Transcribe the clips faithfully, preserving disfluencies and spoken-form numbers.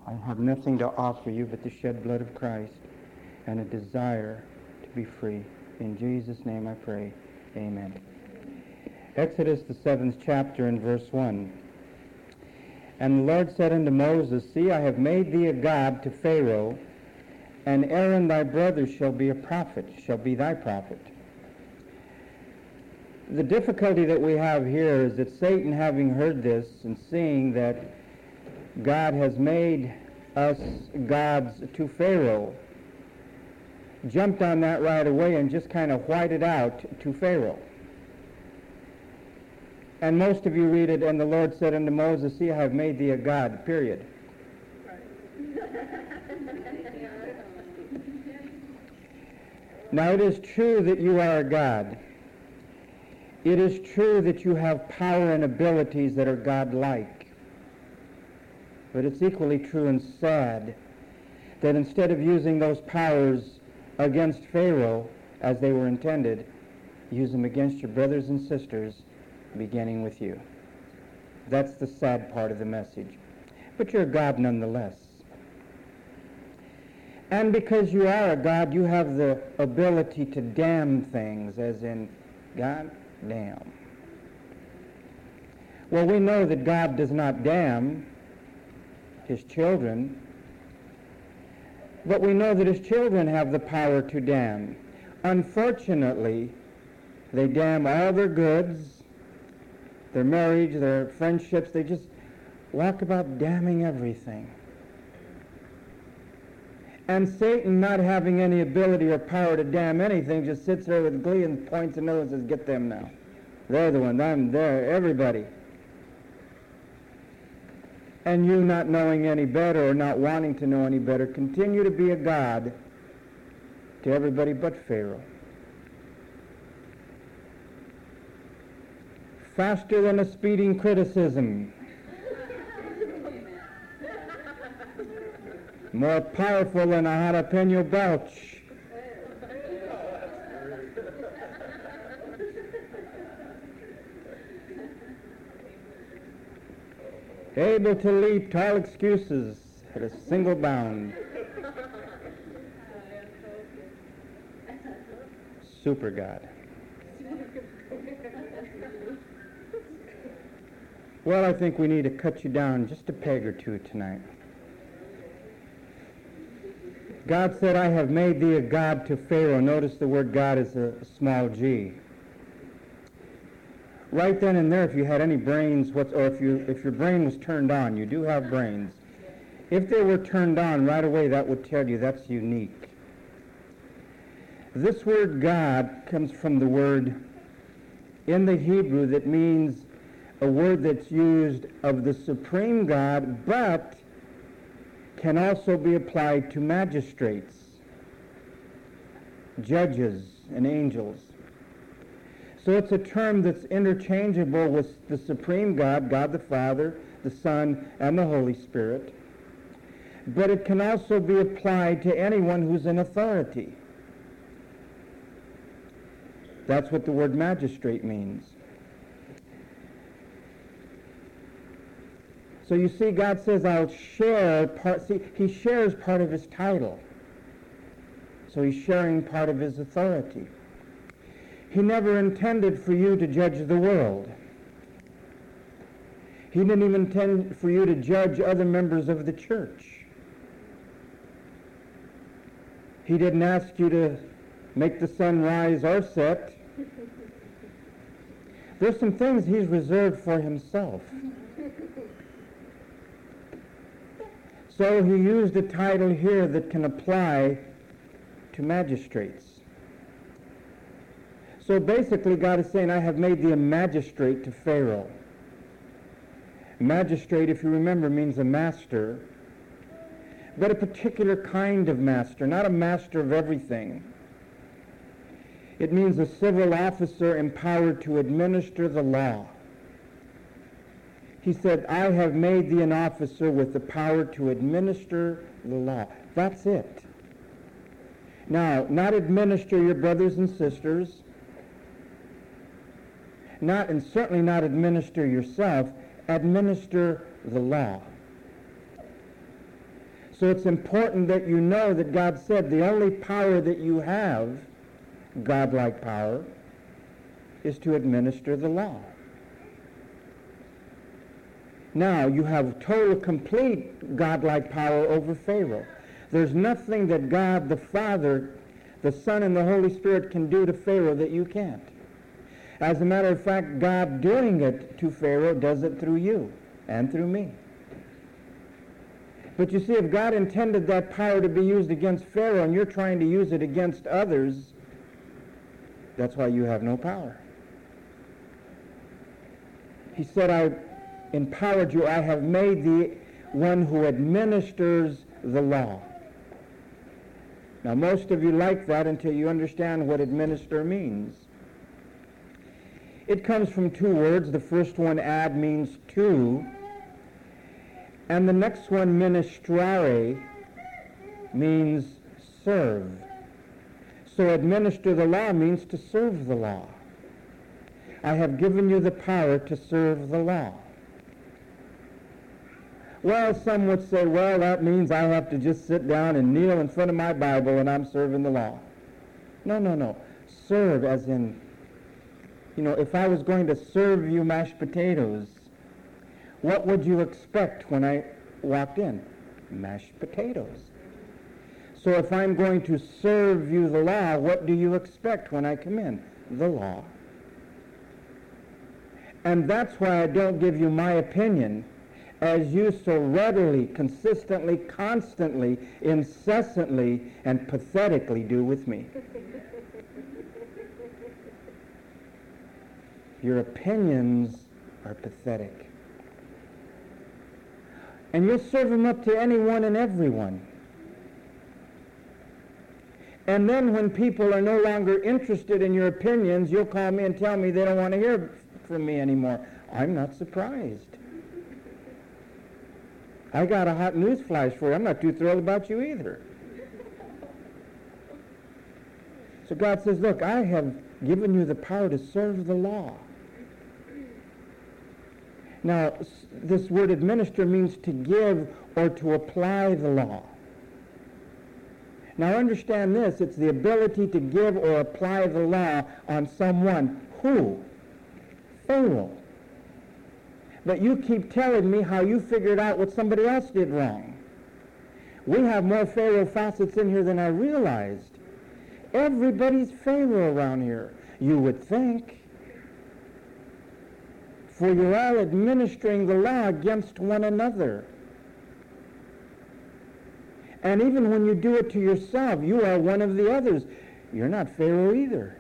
I have nothing to offer you but the shed blood of Christ and a desire to be free. In Jesus' name I pray. Amen. Exodus, the seventh chapter, and verse one. And the Lord said unto Moses, See, I have made thee a god to Pharaoh, and Aaron thy brother shall be a prophet, shall be thy prophet. The difficulty that we have here is that Satan, having heard this and seeing that God has made us gods to Pharaoh, jumped on that right away and just kind of whited out to Pharaoh. And most of you read it, and the Lord said unto Moses, See, I have made thee a god, period. Now it is true that you are a god. It is true that you have power and abilities that are God-like. But it's equally true and sad that instead of using those powers against Pharaoh as they were intended, use them against your brothers and sisters, beginning with you. That's the sad part of the message. But you're a God nonetheless. And because you are a God, you have the ability to damn things, as in, God damn. Well, we know that God does not damn his children, but we know that his children have the power to damn. Unfortunately, they damn all their goods, their marriage, their friendships. They just walk about damning everything. And Satan, not having any ability or power to damn anything, just sits there with glee and points a nose and says, Get them now. They're the ones. I'm there. Everybody. And you, not knowing any better or not wanting to know any better, continue to be a god to everybody but Pharaoh. Faster than a speeding criticism. More powerful than a jalapeno belch. Able to leap tall excuses at a single bound. Super God. Well, I think we need to cut you down just a peg or two tonight. God said, I have made thee a god to Pharaoh. Notice the word God is a small g. Right then and there, if you had any brains, what's, or if, you, if your brain was turned on, you do have brains. If they were turned on right away, that would tell you that's unique. This word God comes from the word in the Hebrew that means a word that's used of the supreme God, but can also be applied to magistrates, judges, and angels. So it's a term that's interchangeable with the supreme God, God the Father, the Son, and the Holy Spirit. But it can also be applied to anyone who's in authority. That's what the word magistrate means. So you see, God says, I'll share part. See, he shares part of his title. So he's sharing part of his authority. He never intended for you to judge the world. He didn't even intend for you to judge other members of the church. He didn't ask you to make the sun rise or set. There's some things he's reserved for himself. So he used a title here that can apply to magistrates. So basically God is saying, I have made thee a magistrate to Pharaoh. Magistrate, if you remember, means a master, but a particular kind of master, not a master of everything. It means a civil officer empowered to administer the law. He said, I have made thee an officer with the power to administer the law. That's it. Now, not administer your brothers and sisters, not and certainly not administer yourself, administer the law. So it's important that you know that God said the only power that you have, God-like power, is to administer the law. Now, you have total, complete God-like power over Pharaoh. There's nothing that God the Father, the Son, and the Holy Spirit can do to Pharaoh that you can't. As a matter of fact, God doing it to Pharaoh does it through you and through me. But you see, if God intended that power to be used against Pharaoh and you're trying to use it against others, that's why you have no power. He said, I empowered you, I have made thee one who administers the law. Now, most of you like that until you understand what administer means. It comes from two words. The first one, ad, means to, and the next one, ministrare, means serve. So administer the law means to serve the law. I have given you the power to serve the law. Well, some would say, well, that means I have to just sit down and kneel in front of my Bible and I'm serving the law. No, no, no. Serve as in, you know, if I was going to serve you mashed potatoes, what would you expect when I walked in? Mashed potatoes. So if I'm going to serve you the law, what do you expect when I come in? The law. And that's why I don't give you my opinion, as you so readily, consistently, constantly, incessantly, and pathetically do with me. Your opinions are pathetic. And you'll serve them up to anyone and everyone. And then when people are no longer interested in your opinions, you'll call me and tell me they don't want to hear from me anymore. I'm not surprised. I got a hot news flash for you. I'm not too thrilled about you either. So God says, look, I have given you the power to serve the law. Now, this word administer means to give or to apply the law. Now understand this, it's the ability to give or apply the law on someone. Who? Pharaoh. But you keep telling me how you figured out what somebody else did wrong. We have more Pharaoh facets in here than I realized. Everybody's Pharaoh around here, you would think. For you're all administering the law against one another. And even when you do it to yourself, you are one of the others. You're not Pharaoh either.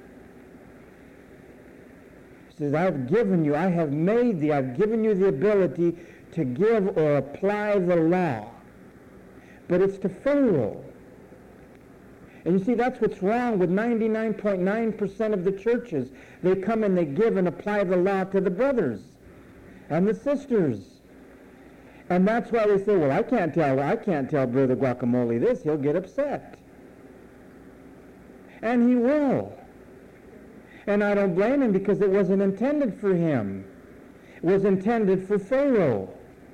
He says, I've given you, I have made thee, I've given you the ability to give or apply the law. But it's to Pharaoh. And you see, that's what's wrong with ninety-nine point nine percent of the churches. They come and they give and apply the law to the brothers and the sisters. And that's why they say, well, I can't tell, I can't tell Brother Guacamole this, he'll get upset. And he will. And I don't blame him, because it wasn't intended for him. It was intended for Pharaoh.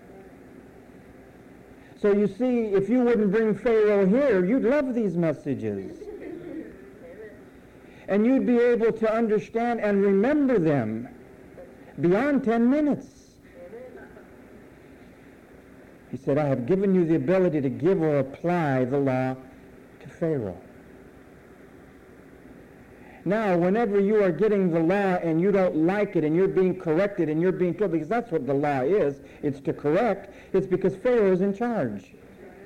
So you see, if you wouldn't bring Pharaoh here, you'd love these messages. And you'd be able to understand and remember them beyond ten minutes. He said, I have given you the ability to give or apply the law to Pharaoh. Now, whenever you are getting the law and you don't like it and you're being corrected and you're being told, because that's what the law is, it's to correct, it's because Pharaoh's in charge.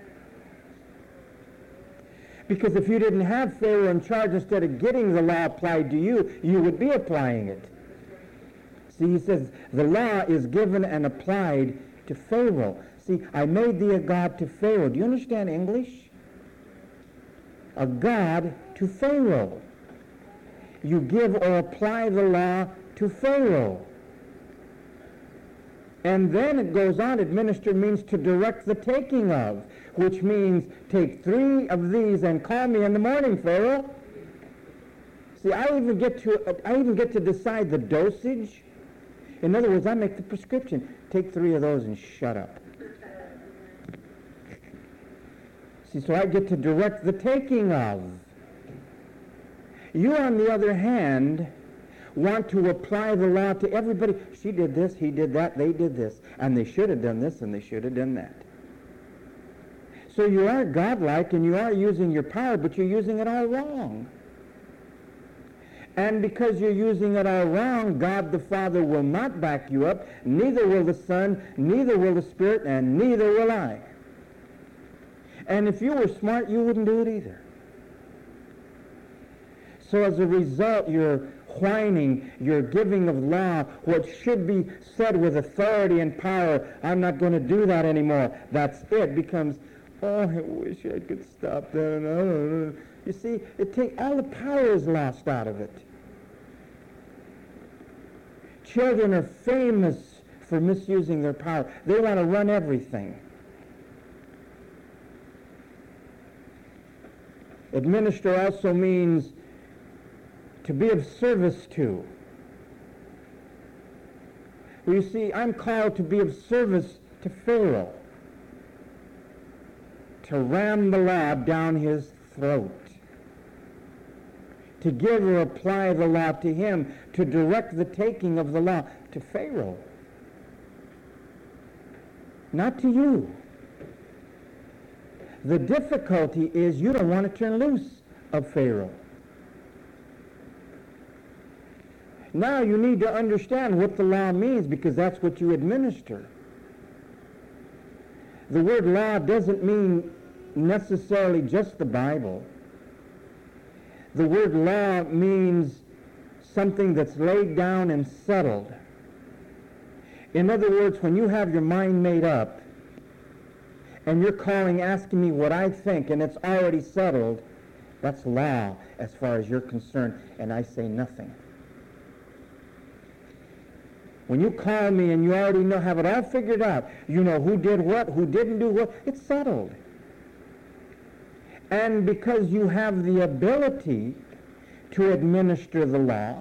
Because if you didn't have Pharaoh in charge, instead of getting the law applied to you, you would be applying it. See, he says, the law is given and applied to Pharaoh. See, I made thee a god to Pharaoh. Do you understand English? A god to Pharaoh. You give or apply the law to Pharaoh. And then it goes on, administer means to direct the taking of, which means take three of these and call me in the morning, Pharaoh. See, I even get to, I even get to decide the dosage. In other words, I make the prescription. Take three of those and shut up. See, so I get to direct the taking of. You, on the other hand, want to apply the law to everybody. She did this, he did that, they did this, and they should have done this, and they should have done that. So you are godlike, and you are using your power, but you're using it all wrong. And because you're using it all wrong, God the Father will not back you up, neither will the Son, neither will the Spirit, and neither will I. And if you were smart, you wouldn't do it either. So as a result, you're whining, you're giving of law, what should be said with authority and power, I'm not going to do that anymore. That's it. Becomes, oh, I wish I could stop that. You see, it take, all the power is lost out of it. Children are famous for misusing their power. They want to run everything. Administer also means to be of service to. Well, you see, I'm called to be of service to Pharaoh, to ram the law down his throat, to give or apply the law to him, to direct the taking of the law to Pharaoh, not to you. The difficulty is you don't want to turn loose of Pharaoh. Now you need to understand what the law means, because that's what you administer. The word law doesn't mean necessarily just the Bible. The word law means something that's laid down and settled. In other words, when you have your mind made up and you're calling, asking me what I think, and it's already settled, that's law as far as you're concerned, and I say nothing. When you call me and you already know, have it all figured out, you know who did what, who didn't do what, it's settled. And because you have the ability to administer the law,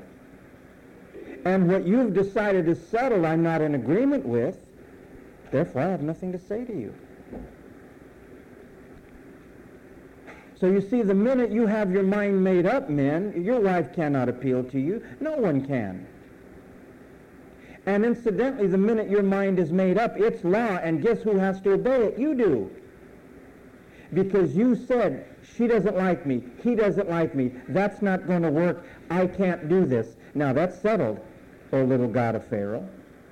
and what you've decided is settled I'm not in agreement with, therefore I have nothing to say to you. So you see, the minute you have your mind made up, men, your wife cannot appeal to you. No one can. And incidentally, the minute your mind is made up, it's law, and guess who has to obey it? You do. Because you said, she doesn't like me, he doesn't like me, that's not going to work, I can't do this. Now that's settled, O little god of Pharaoh.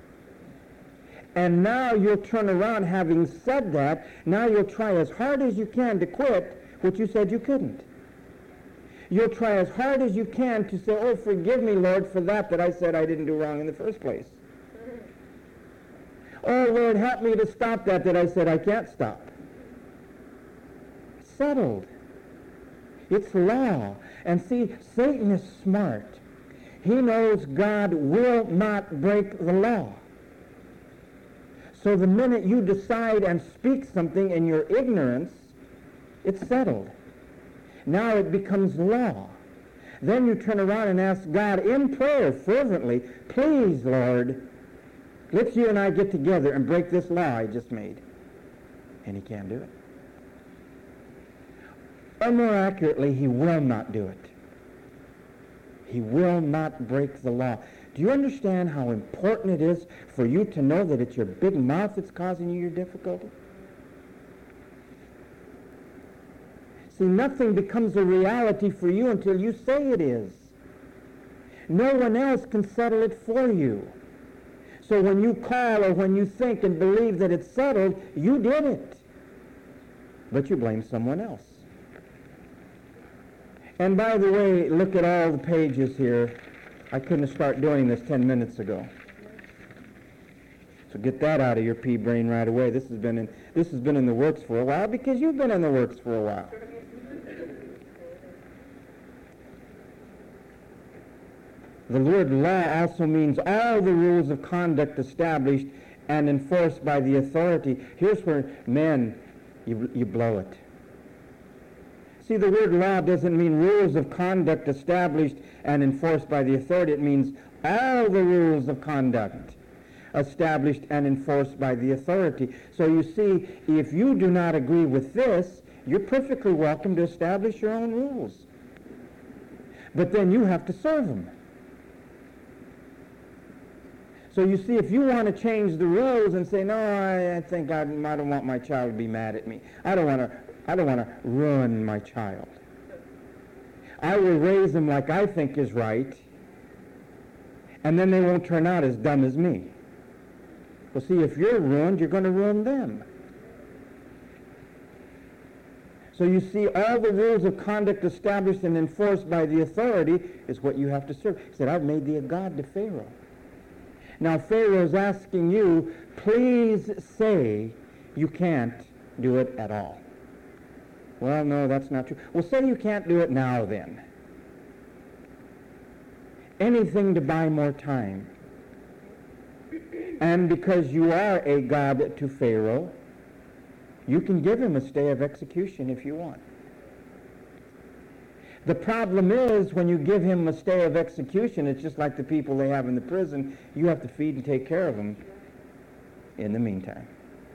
And now you'll turn around, having said that, now you'll try as hard as you can to quit what you said you couldn't. You'll try as hard as you can to say, oh, forgive me, Lord, for that that I said I didn't do wrong in the first place. Oh, Lord, help me to stop that that I said I can't stop. Settled. It's law. And see, Satan is smart. He knows God will not break the law. So the minute you decide and speak something in your ignorance, it's settled. Now it becomes law. Then you turn around and ask God in prayer fervently, please, Lord, let's you and I get together and break this law I just made. And he can't do it. Or more accurately, he will not do it. He will not break the law. Do you understand how important it is for you to know that it's your big mouth that's causing you your difficulty? See, nothing becomes a reality for you until you say it is. No one else can settle it for you. So when you call or when you think and believe that it's settled, you did it. But you blame someone else. And by the way, look at all the pages here. I couldn't start doing this ten minutes ago. So get that out of your pea brain right away. This has been in, this has been in the works for a while because you've been in the works for a while. The word law also means all the rules of conduct established and enforced by the authority. Here's where, men, you, you blow it. See, the word law doesn't mean rules of conduct established and enforced by the authority. It means all the rules of conduct established and enforced by the authority. So you see, if you do not agree with this, You're perfectly welcome to establish your own rules. But then you have to serve them. So you see, if you want to change the rules and say, no, I, I think I, I don't want my child to be mad at me. I don't want to, I don't want to ruin my child. I will raise them like I think is right, and then they won't turn out as dumb as me. Well, see, if you're ruined, you're going to ruin them. So you see, all the rules of conduct established and enforced by the authority is what you have to serve. He said, I've made thee a god to Pharaoh. Now Pharaoh is asking you, please say you can't do it at all. Well, no, that's not true. Well, say you can't do it now then. Anything to buy more time. And because you are a god to Pharaoh, you can give him a stay of execution if you want. The problem is, when you give him a stay of execution, it's just like the people they have in the prison. You have to feed and take care of them in the meantime.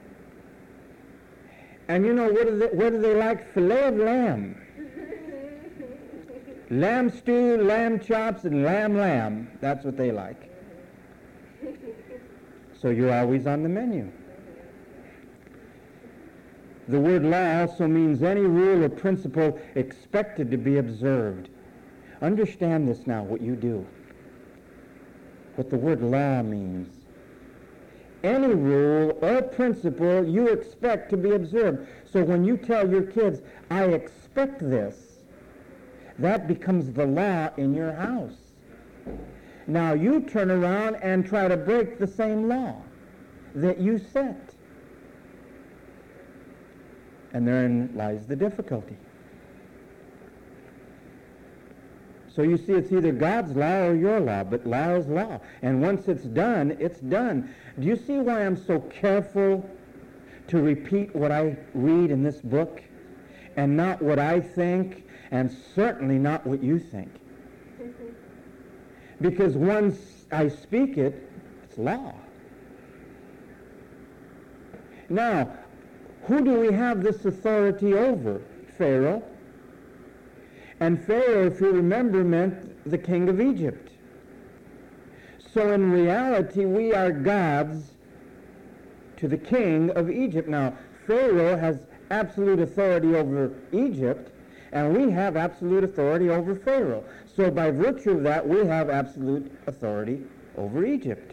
And you know, what do they, what do they like? Filet of lamb. Lamb stew, lamb chops, and lamb lamb. That's what they like. So you're always on the menu. The word law also means any rule or principle expected to be observed. Understand this now, what you do. What the word law means. Any rule or principle you expect to be observed. So when you tell your kids, I expect this, that becomes the law in your house. Now you turn around and try to break the same law that you set. And therein lies the difficulty. So you see, it's either God's law or your law, but law is law. And once it's done, it's done. Do you see why I'm so careful to repeat what I read in this book, and not what I think, and certainly not what you think? Because once I speak it, it's law. Now, who do we have this authority over? Pharaoh. And Pharaoh, if you remember, meant the king of Egypt. So in reality, we are gods to the king of Egypt. Now, Pharaoh has absolute authority over Egypt, and we have absolute authority over Pharaoh. So by virtue of that, we have absolute authority over Egypt.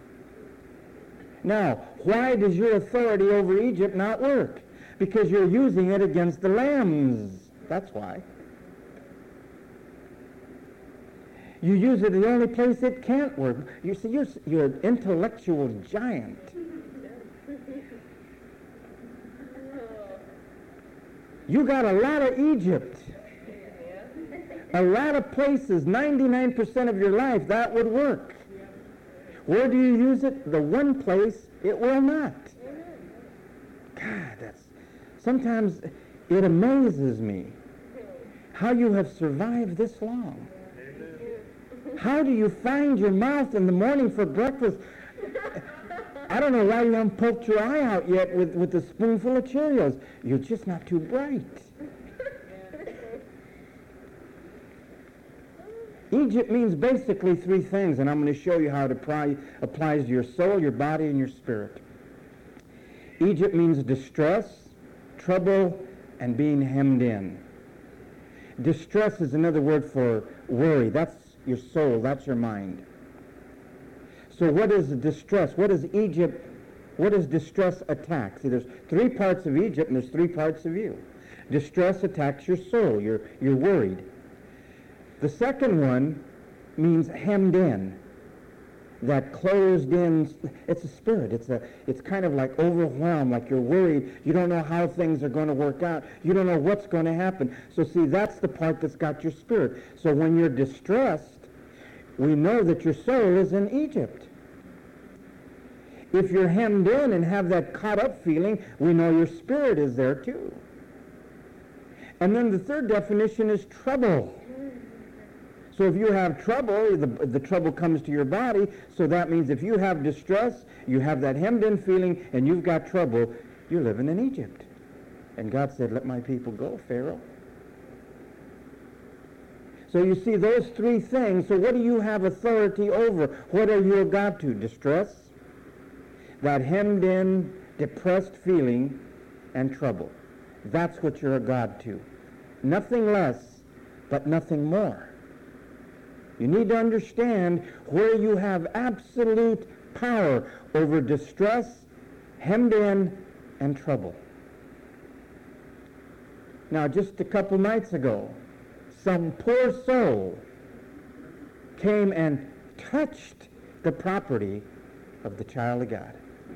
Now, why does your authority over Egypt not work? Because you're using it against the lambs. That's why. You use it the only place it can't work. You see, you're, you're an intellectual giant. You got a lot of Egypt. A lot of places, ninety-nine percent of your life, that would work. Where do you use it? The one place it will not. God, that's... Sometimes it amazes me how you have survived this long. How do you find your mouth in the morning for breakfast? I don't know why you haven't poked your eye out yet with, with a spoonful of Cheerios. You're just not too bright. Egypt means basically three things, and I'm going to show you how it apply, applies to your soul, your body, and your spirit. Egypt means distress, trouble, and being hemmed in. Distress is another word for worry. That's your soul. That's your mind. So what is distress? What is Egypt? What is distress attack? See, there's three parts of Egypt, and there's three parts of you. Distress attacks your soul. You're, you're worried. The second one means hemmed in, that closed in. It's a spirit. It's a. It's kind of like overwhelmed, like you're worried. You don't know how things are going to work out. You don't know what's going to happen. So see, that's the part that's got your spirit. So when you're distressed, we know that your soul is in Egypt. If you're hemmed in and have that caught up feeling, we know your spirit is there too. And then the third definition is trouble. So if you have trouble, the, the trouble comes to your body. So that means if you have distress, you have that hemmed in feeling, and you've got trouble, you're living in Egypt. And God said, let my people go, Pharaoh. So you see those three things. So what do you have authority over? What are you a God to? Distress, that hemmed in, depressed feeling, and trouble. That's what you're a God to. Nothing less, but nothing more. You need to understand where you have absolute power over distress, hemmed in, and trouble. Now, just a couple nights ago, some poor soul came and touched the property of the child of God.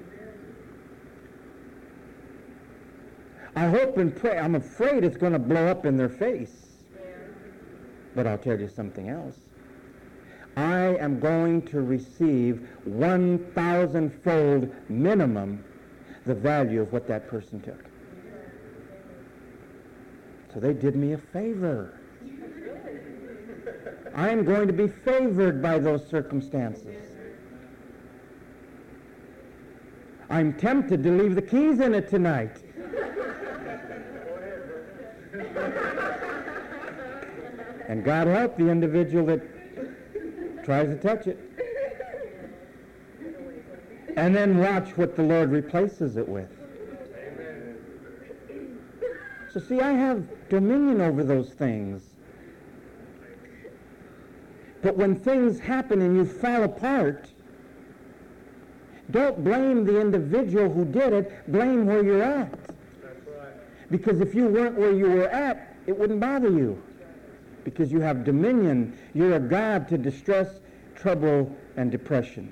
I hope and pray, I'm afraid it's going to blow up in their face. But I'll tell you something else. I am going to receive one thousand fold minimum the value of what that person took. So they did me a favor. I am going to be favored by those circumstances. I'm tempted to leave the keys in it tonight. And God help the individual that tries to touch it. And then watch what the Lord replaces it with. So see, I have dominion over those things. But when things happen and you fall apart, don't blame the individual who did it. Blame where you're at. That's right. Because if you weren't where you were at, it wouldn't bother you. Because you have dominion. You're a God to distress, trouble, and depression.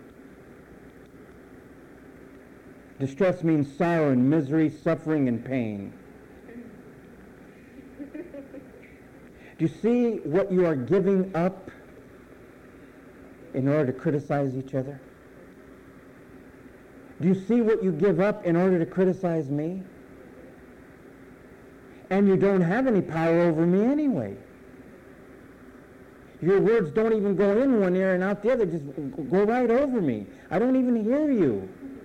Distress means sorrow and misery, suffering and pain. Do you see what you are giving up in order to criticize each other? Do you see what you give up in order to criticize me? And you don't have any power over me anyway. Your words don't even go in one ear and out the other, just go right over me. I don't even hear you.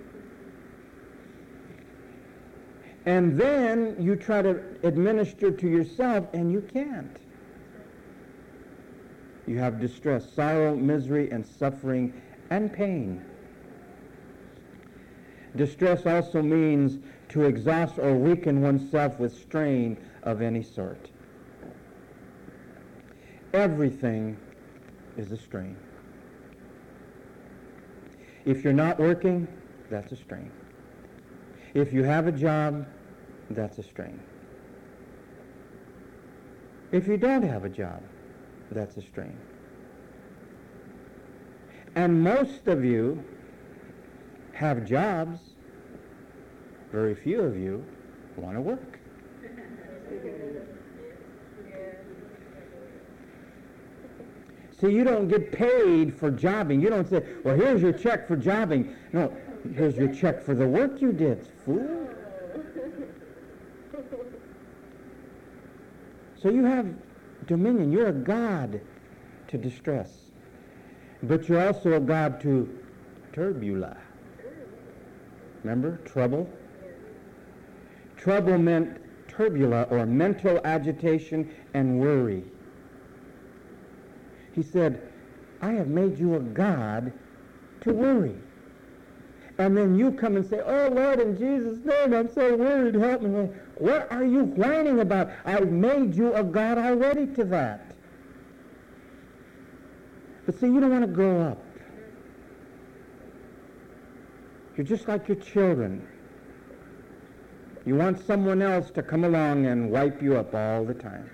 And then you try to administer to yourself, and you can't. You have distress, sorrow, misery, and suffering, and pain. Distress also means to exhaust or weaken oneself with strain of any sort. Everything is a strain. If you're not working, that's a strain. If you have a job, that's a strain. If you don't have a job, that's a strain. And most of you have jobs. Very few of you want to work. See, you don't get paid for jobbing. You don't say, well, here's your check for jobbing. No, here's your check for the work you did, fool. So you have dominion. You're a God to distress. But you're also a God to turbula. Remember? Trouble. Trouble meant turbula, or mental agitation and worry. He said, I have made you a God to worry. And then you come and say, oh, Lord, in Jesus' name, I'm so worried, help me. What are you whining about? I've made you a God already to that. But see, you don't want to grow up. You're just like your children. You want someone else to come along and wipe you up all the time.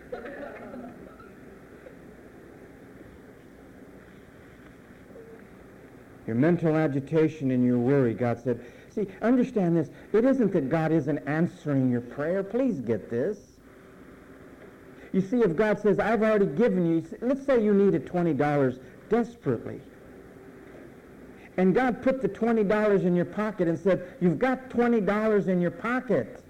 Your mental agitation and your worry, God said, see, understand this. It isn't that God isn't answering your prayer. Please get this. You see, if God says, I've already given you, let's say you needed twenty dollars desperately. And God put the twenty dollars in your pocket and said, you've got twenty dollars in your pocket.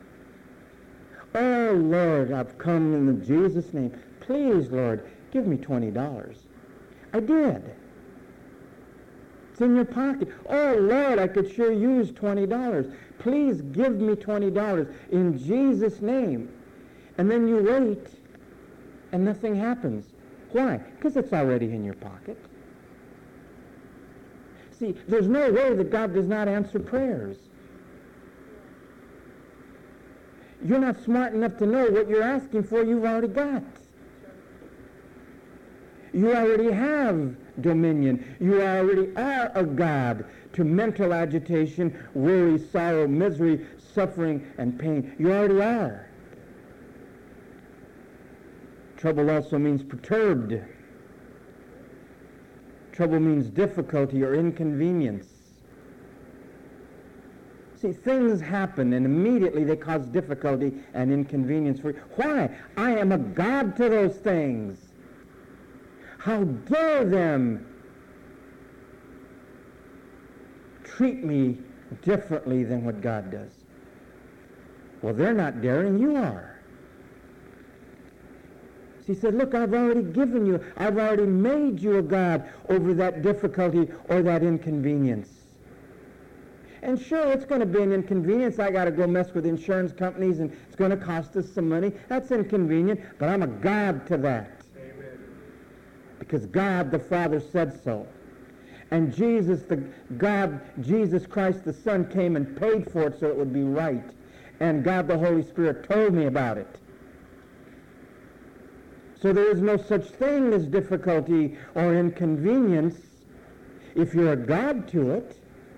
Oh, Lord, I've come in Jesus' name. Please, Lord, give me twenty dollars. I did. It's in your pocket. Oh, Lord, I could sure use twenty dollars. Please give me twenty dollars in Jesus' name. And then you wait, and nothing happens. Why? Because it's already in your pocket. See, there's no way that God does not answer prayers. You're not smart enough to know what you're asking for you've already got. You already have dominion. You already are a God to mental agitation, worry, sorrow, misery, suffering, and pain. You already are. Trouble also means perturbed. Trouble means difficulty or inconvenience. See, things happen and immediately they cause difficulty and inconvenience for you. Why? I am a God to those things. How dare them treat me differently than what God does? Well, they're not daring, you are. He said, look, I've already given you, I've already made you a God over that difficulty or that inconvenience. And sure, it's going to be an inconvenience. I got to go mess with insurance companies and it's going to cost us some money. That's inconvenient, but I'm a God to that. Amen. Because God the Father said so. And Jesus, the God, Jesus Christ the Son came and paid for it so it would be right. And God the Holy Spirit told me about it. So there is no such thing as difficulty or inconvenience if you're a God to it.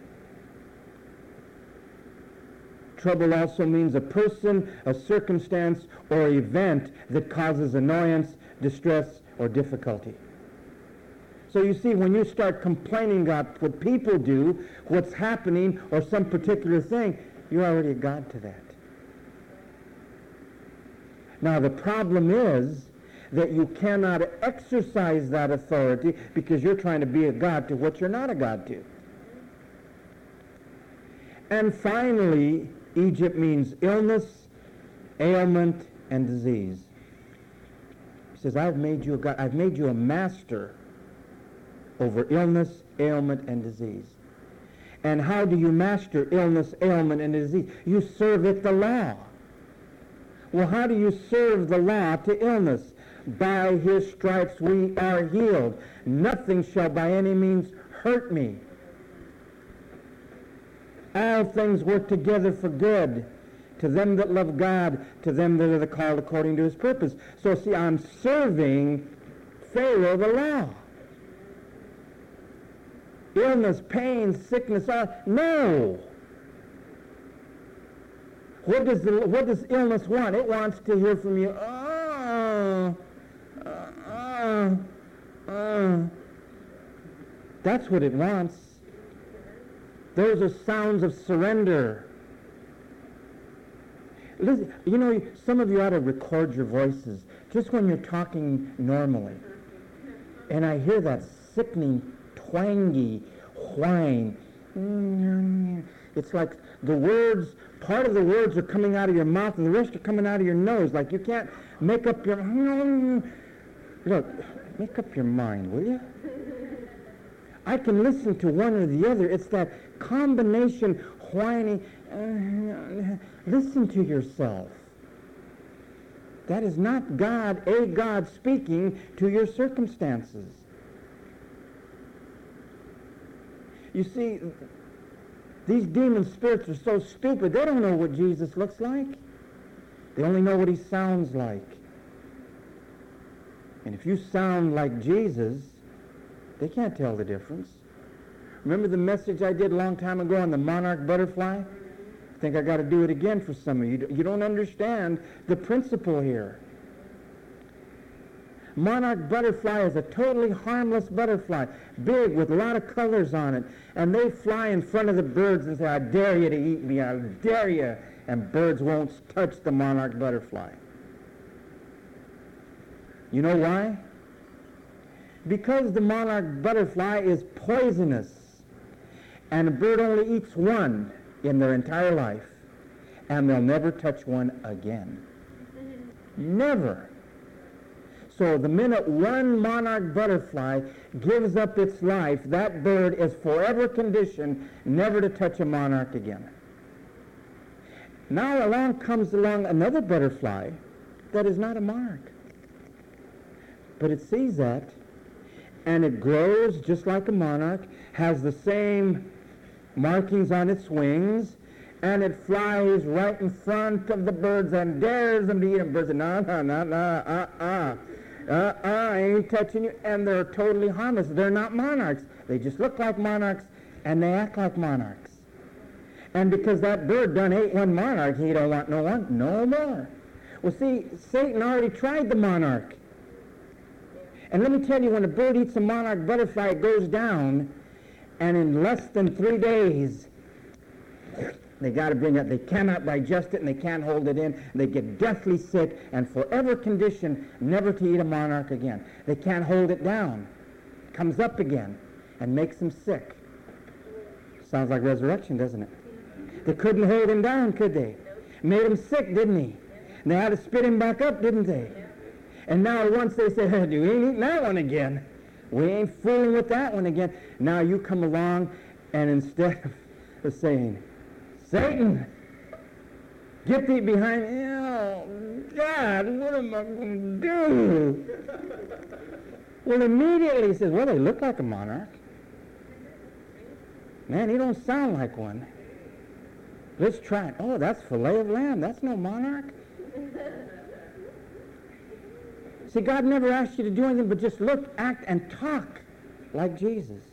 Trouble also means a person, a circumstance, or event that causes annoyance, distress, or difficulty. So you see, when you start complaining about what people do, what's happening, or some particular thing, you're already a God to that. Now the problem is that you cannot exercise that authority because you're trying to be a God to what you're not a God to. And finally, Egypt means illness, ailment, and disease. He says, I've made you a God, I've made you a master over illness, ailment, and disease. And how do you master illness, ailment, and disease? You serve it the law. Well, how do you serve the law to illness? By his stripes we are healed. Nothing shall by any means hurt me. All things work together for good to them that love God, to them that are called according to his purpose. So see, I'm serving Pharaoh the law. Illness, pain, sickness, all, no. What does, the, what does illness want? It wants to hear from you, oh, uh, uh, uh. That's what it wants. Those are sounds of surrender. Listen, you know, some of you ought to record your voices just when you're talking normally. And I hear that sickening, twangy whine. It's like the words, part of the words are coming out of your mouth and the rest are coming out of your nose. Like you can't make up your... Look, make up your mind, will you? I can listen to one or the other. It's that combination whining. Uh, listen to yourself. That is not God, a God speaking to your circumstances. You see, these demon spirits are so stupid, they don't know what Jesus looks like. They only know what he sounds like. And if you sound like Jesus, they can't tell the difference. Remember the message I did a long time ago on the monarch butterfly? I think I got to do it again for some of you. You don't understand the principle here. Monarch butterfly is a totally harmless butterfly, big with a lot of colors on it. And they fly in front of the birds and say, I dare you to eat me, I dare you. And birds won't touch the monarch butterfly. You know why? Because the monarch butterfly is poisonous, and a bird only eats one in their entire life, and they'll never touch one again. Never. So the minute one monarch butterfly gives up its life, that bird is forever conditioned never to touch a monarch again. Now along comes along another butterfly that is not a monarch. But it sees that, and it grows just like a monarch, has the same markings on its wings, and it flies right in front of the birds and dares them to eat them. Birds say, no, no, no, no, uh-uh. Uh-uh, I ain't touching you. And they're totally harmless. They're not monarchs. They just look like monarchs, and they act like monarchs. And because that bird done ate one monarch, he don't want no one, no more. Well, see, Satan already tried the monarch. And let me tell you, when a bird eats a monarch butterfly, it goes down, and in less than three days, they got to bring it. They cannot digest it, and they can't hold it in. They get deathly sick and forever conditioned never to eat a monarch again. They can't hold it down. It comes up again and makes them sick. Sounds like resurrection, doesn't it? They couldn't hold him down, could they? Made him sick, didn't he? And they had to spit him back up, didn't they? And now once they say, hey, we ain't eating that one again. We ain't fooling with that one again. Now you come along, and instead of saying, Satan, get thee behind me. Oh, God, what am I going to do? Well, immediately he says, well, they look like a monarch. Man, he don't sound like one. Let's try it. Oh, that's fillet of lamb. That's no monarch. See, God never asked you to do anything but just look, act, and talk like Jesus.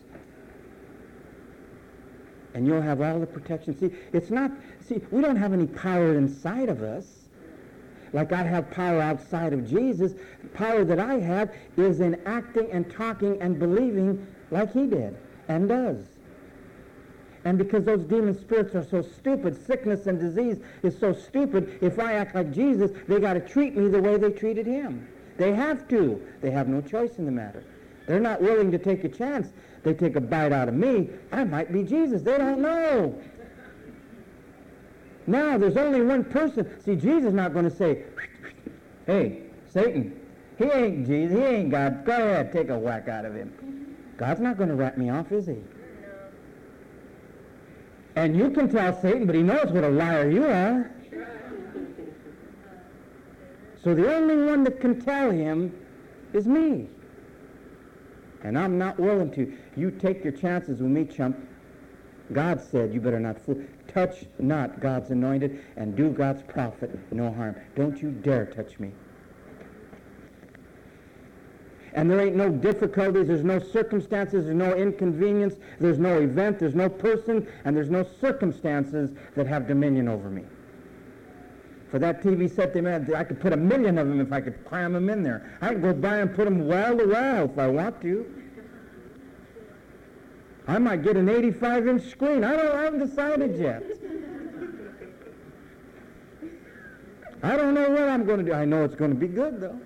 And you'll have all the protection. See, it's not, see, we don't have any power inside of us. Like I have power outside of Jesus. The power that I have is in acting and talking and believing like he did and does. And because those demon spirits are so stupid, sickness and disease is so stupid, if I act like Jesus, they got to treat me the way they treated him. They have to. They have no choice in the matter. They're not willing to take a chance. They take a bite out of me, I might be Jesus. They don't know. Now, there's only one person. See, Jesus is not going to say, hey, Satan, he ain't Jesus, he ain't God. Go ahead, take a whack out of him. God's not going to rat me off, is he? And you can tell Satan, but he knows what a liar you are. So the only one that can tell him is me. And I'm not willing to. You take your chances with me, chump. God said you better not fool. Touch not God's anointed and do God's prophet no harm. Don't you dare touch me. And there ain't no difficulties, there's no circumstances, there's no inconvenience, there's no event, there's no person, and there's no circumstances that have dominion over me. For that T V set they made, I could put a million of them if I could cram them in there. I could go by and put them wall to wall if I want to. I might get an eighty-five inch screen. I don't I haven't decided yet. I don't know what I'm going to do. I know it's going to be good, though.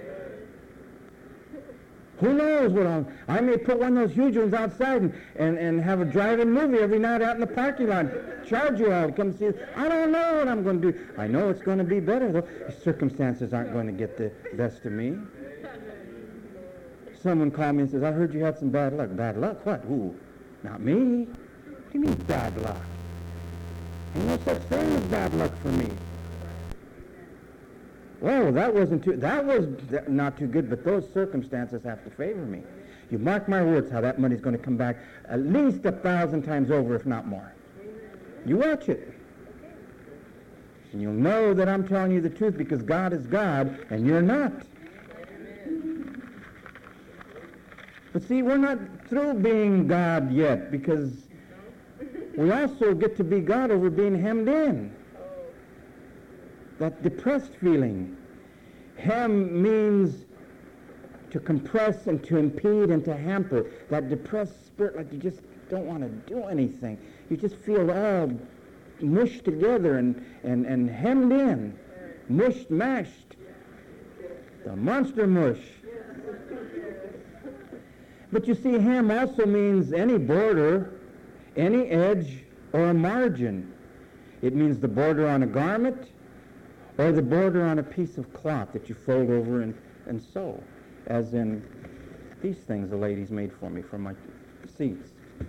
Who knows what I'm... I may put one of those huge ones outside and, and, and have a drive-in movie every night out in the parking lot. Charge you all to come see it. I don't know what I'm going to do. I know it's going to be better, though. The circumstances aren't going to get the best of me. Someone called me and says, I heard you had some bad luck. Bad luck? What? Who? Not me. What do you mean bad luck? Ain't no such thing as bad luck for me. Well, that wasn't too, that was not too good, but those circumstances have to favor me. You mark my words how that money's going to come back at least a thousand times over, if not more. You watch it. And you'll know that I'm telling you the truth because God is God and you're not. But see, we're not through being God yet because we also get to be God over being hemmed in. That depressed feeling. Hem means to compress and to impede and to hamper. That depressed spirit, like you just don't want to do anything. You just feel all mushed together and, and, and hemmed in. Mushed, mashed. The monster mush. But you see, hem also means any border, any edge, or a margin. It means the border on a garment, or the border on a piece of cloth that you fold over and and sew, as in these things the ladies made for me for my seats.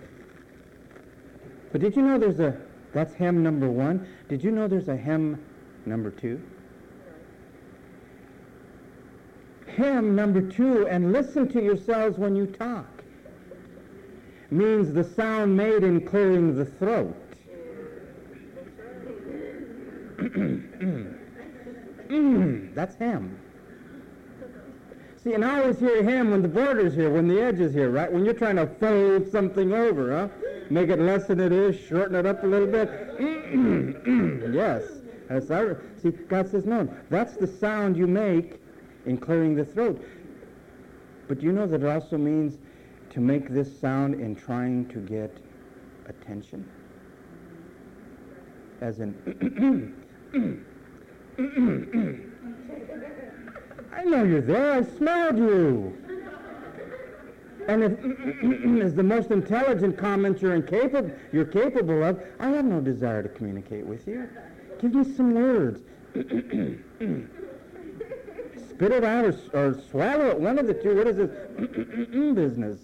But did you know there's a, that's hem number one. Did you know there's a hem number two? Hem number two, and listen to yourselves when you talk, means the sound made in clearing the throat. That's hem. See, and I always hear hem when the border's here, when the edge is here, right? When you're trying to fold something over, huh? Make it less than it is, shorten it up a little bit. Yes. That's our, see, God says, no, that's the sound you make in clearing the throat. But you know that it also means to make this sound in trying to get attention? As in, I know you're there, I smelled you. And if is the most intelligent comment you're incapable, you're capable of, I have no desire to communicate with you. Give me some words. Spit it out or, or swallow it, one of the two. What is this business?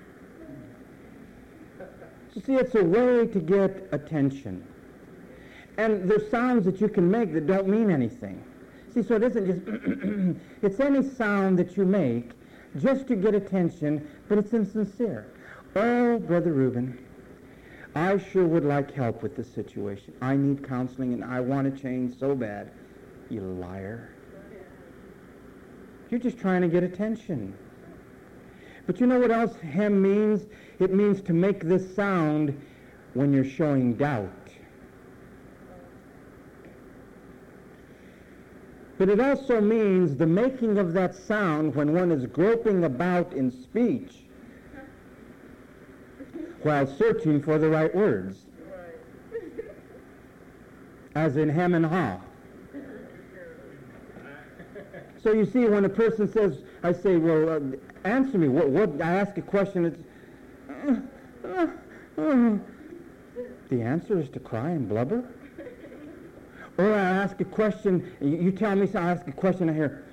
So see, it's a way to get attention. And there's sounds that you can make that don't mean anything. See, so it isn't just, it's any sound that you make just to get attention, but it's insincere. Oh, Brother Reuben, I sure would like help with this situation. I need counseling and I want to change so bad. You liar. You're just trying to get attention. But you know what else hem means? It means to make this sound when you're showing doubt. But it also means the making of that sound when one is groping about in speech while searching for the right words. As in hem and haw. So you see, when a person says, I say, well, uh, answer me. What, what? I ask a question. It's, uh, uh, uh. The answer is to cry and blubber. Or I ask a question, you, you tell me, so I ask a question, I hear,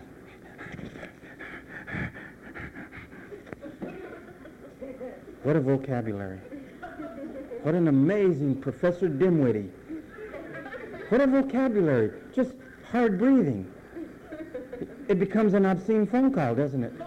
what a vocabulary. What an amazing Professor Dimwitty. What a vocabulary. Just hard breathing. It becomes an obscene phone call, doesn't it?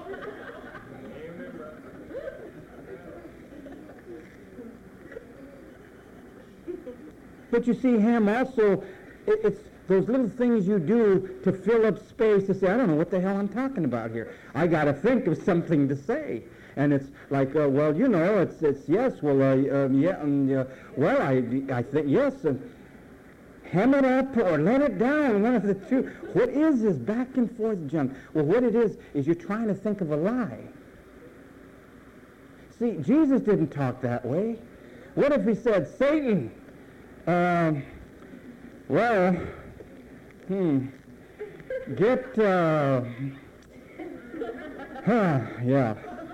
But you see, hem also, it, it's those little things you do to fill up space to say, I don't know what the hell I'm talking about here. I got to think of something to say. And it's like, uh, well, you know, it's, it's yes, well, uh, um, yeah, um, uh, well, I, I think, yes, uh, hem it up or let it down, one of the two. What is this back and forth jump? Well, what it is, is you're trying to think of a lie. See, Jesus didn't talk that way. What if he said, Satan, um, well, hmm, get, uh, huh, yeah.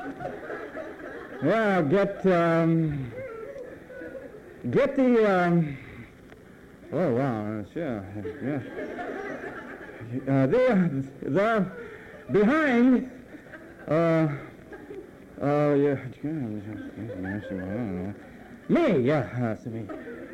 Well, get, um, get the, um, oh, wow, sure, yeah. Uh, the, the, behind, uh, oh, yeah, me, yeah, that's me.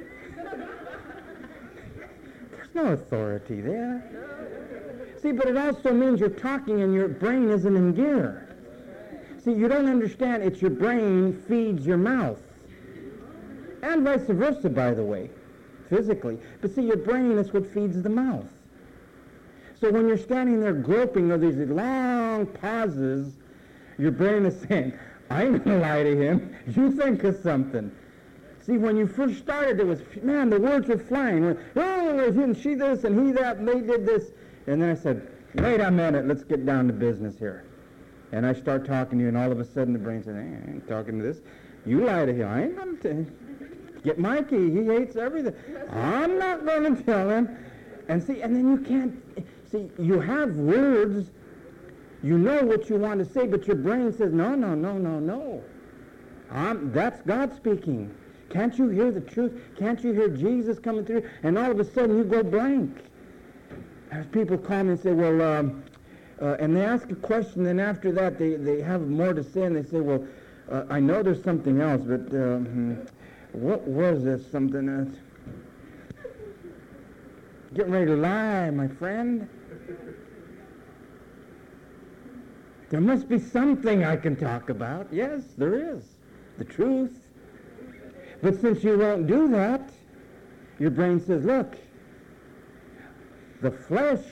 There's no authority there. See, but it also means you're talking and your brain isn't in gear. See, you don't understand. It's your brain feeds your mouth. And vice versa, by the way, physically. But see, your brain is what feeds the mouth. So when you're standing there groping or these long pauses, your brain is saying, I'm going to lie to him. You think of something. See, when you first started, it was, man, the words were flying. Oh, and she this and he that and they did this. And then I said, wait a minute, let's get down to business here. And I start talking to you, and all of a sudden the brain says, hey, I ain't talking to this. You lie to him. I ain't going to get Mikey. He hates everything. I'm not going to tell him. And see, and then you can't, see, you have words. You know what you want to say, but your brain says, no, no, no, no, no. I'm, that's God speaking. Can't you hear the truth? Can't you hear Jesus coming through? And all of a sudden you go blank. As people call me and say, well, um, uh, and they ask a question, then after that they, they have more to say, and they say, well, uh, I know there's something else, but uh, hmm, what was this something else? Getting ready to lie, my friend. There must be something I can talk about. Yes, there is. The truth. But since you won't do that, your brain says, look, the flesh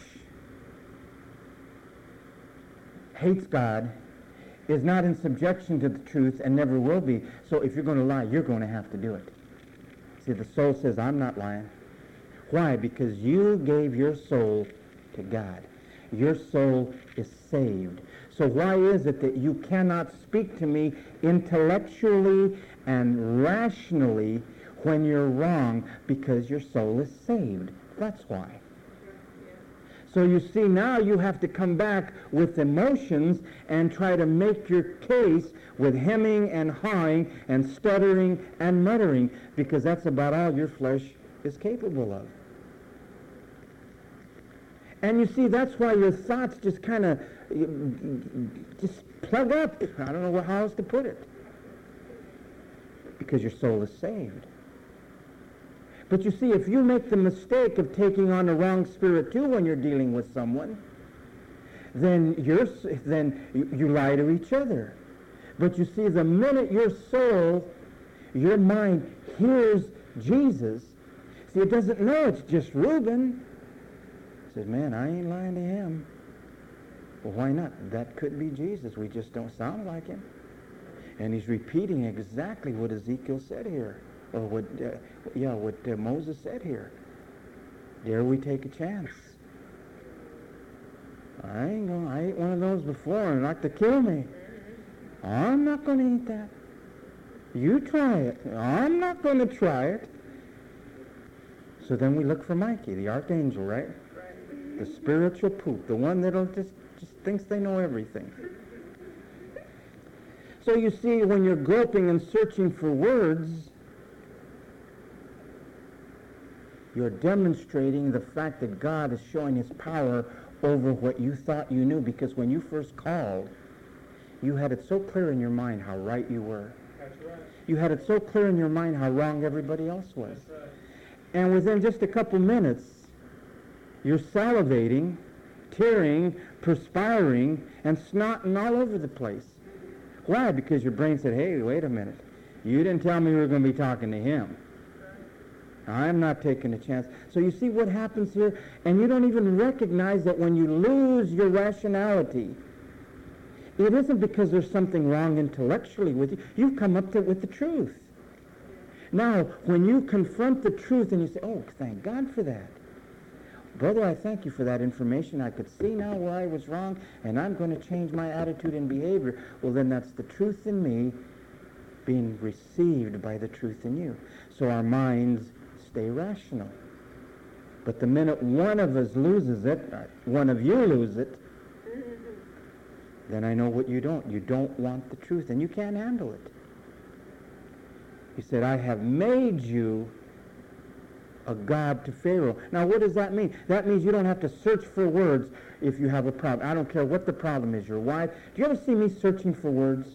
hates God, is not in subjection to the truth, and never will be. So if you're going to lie, you're going to have to do it. See, the soul says, I'm not lying. Why? Because you gave your soul to God. Your soul is saved. So why is it that you cannot speak to me intellectually and rationally when you're wrong? Because your soul is saved. That's why. So you see, now you have to come back with emotions and try to make your case with hemming and hawing and stuttering and muttering, because that's about all your flesh is capable of. And you see, that's why your thoughts just kind of just plug up. I don't know how else to put it. Because your soul is saved. But you see, if you make the mistake of taking on the wrong spirit too when you're dealing with someone, then you're then you, you lie to each other. But you see, the minute your soul, your mind hears Jesus, see, it doesn't know it's just Reuben. It says, man, I ain't lying to him. Well, why not? That could be Jesus. We just don't sound like him. And he's repeating exactly what Ezekiel said here. Or what, uh, yeah, what uh, Moses said here. Dare we take a chance? I ain't gonna, I ate one of those before and like to kill me. I'm not going to eat that. You try it. I'm not going to try it. So then we look for Mikey, the archangel, right? The spiritual poop, the one that'll just, just thinks they know everything. So you see, when you're groping and searching for words, you're demonstrating the fact that God is showing his power over what you thought you knew, because when you first called, you had it so clear in your mind how right you were. That's right. You had it so clear in your mind how wrong everybody else was. That's right. And within just a couple minutes, you're salivating, tearing, perspiring, and snotting all over the place. Why? Because your brain said, hey, wait a minute. You didn't tell me we were going to be talking to him. I'm not taking a chance. So you see what happens here? And you don't even recognize that when you lose your rationality, it isn't because there's something wrong intellectually with you. You've come up to, with the truth. Now, when you confront the truth and you say, oh, thank God for that. Brother, I thank you for that information. I could see now where I was wrong, and I'm going to change my attitude and behavior. Well, then that's the truth in me being received by the truth in you. So our minds stay rational. But the minute one of us loses it, one of you lose it, then I know what you don't. You don't want the truth, and you can't handle it. He said, I have made you a god to Pharaoh. Now, what does that mean? That means you don't have to search for words if you have a problem. I don't care what the problem is. Your wife. Do you ever see me searching for words?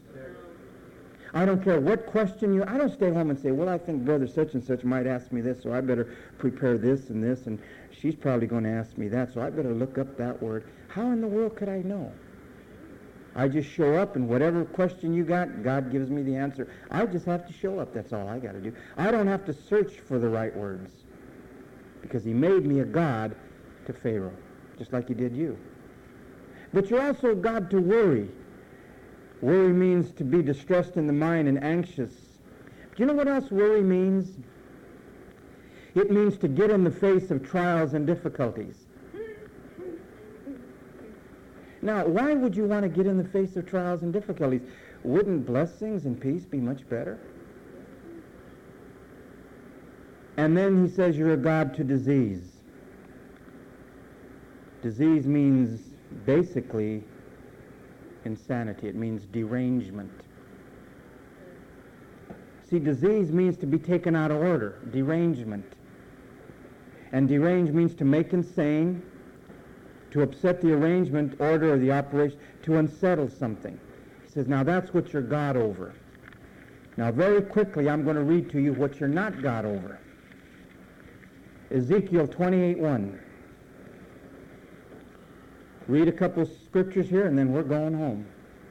I don't care what question you... I don't stay home and say, well, I think brother such and such might ask me this, so I better prepare this and this, and she's probably going to ask me that, so I better look up that word. How in the world could I know? I just show up, and whatever question you got, God gives me the answer. I just have to show up. That's all I got to do. I don't have to search for the right words, because he made me a god to Pharaoh, just like he did you. But you're also a god to worry. Worry means to be distressed in the mind and anxious. Do you know what else worry means? It means to get in the face of trials and difficulties. Now, why would you want to get in the face of trials and difficulties? Wouldn't blessings and peace be much better? And then he says you're a god to disease. Disease means basically insanity. It means derangement. See, disease means to be taken out of order. Derangement. And derange means to make insane, to upset the arrangement, order, or the operation, to unsettle something. He says, now that's what you're God over. Now very quickly, I'm going to read to you what you're not God over. Ezekiel twenty-eight one. Read a couple scriptures here, and then we're going home.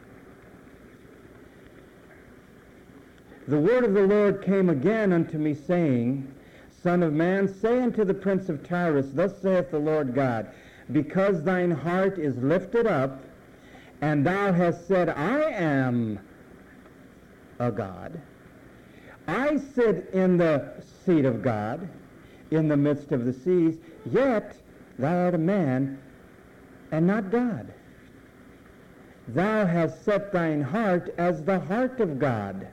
The word of the Lord came again unto me, saying, Son of man, say unto the prince of Tyrus, Thus saith the Lord God, Because thine heart is lifted up, and thou hast said, I am a God. I sit in the seat of God, in the midst of the seas, yet thou art a man, and not God. Thou hast set thine heart as the heart of God.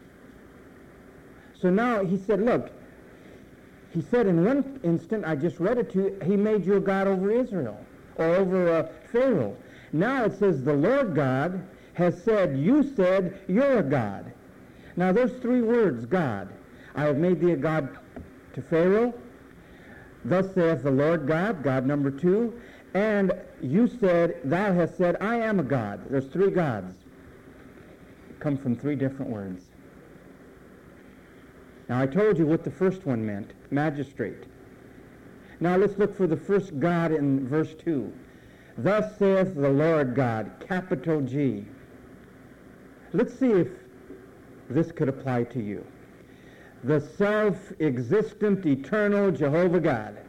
So now he said, look, he said in one instant, I just read it to you, he made you a God over Israel, or over uh, Pharaoh. Now it says the Lord God has said, you said you're a God. Now there's three words, God. I have made thee a God to Pharaoh. Thus saith the Lord God, God number two. And you said, thou hast said, I am a God. There's three gods. Come from three different words. Now I told you what the first one meant, magistrate. Now let's look for the first God in verse two. Thus saith the Lord God, capital G. Let's see if this could apply to you. The self-existent, eternal Jehovah God.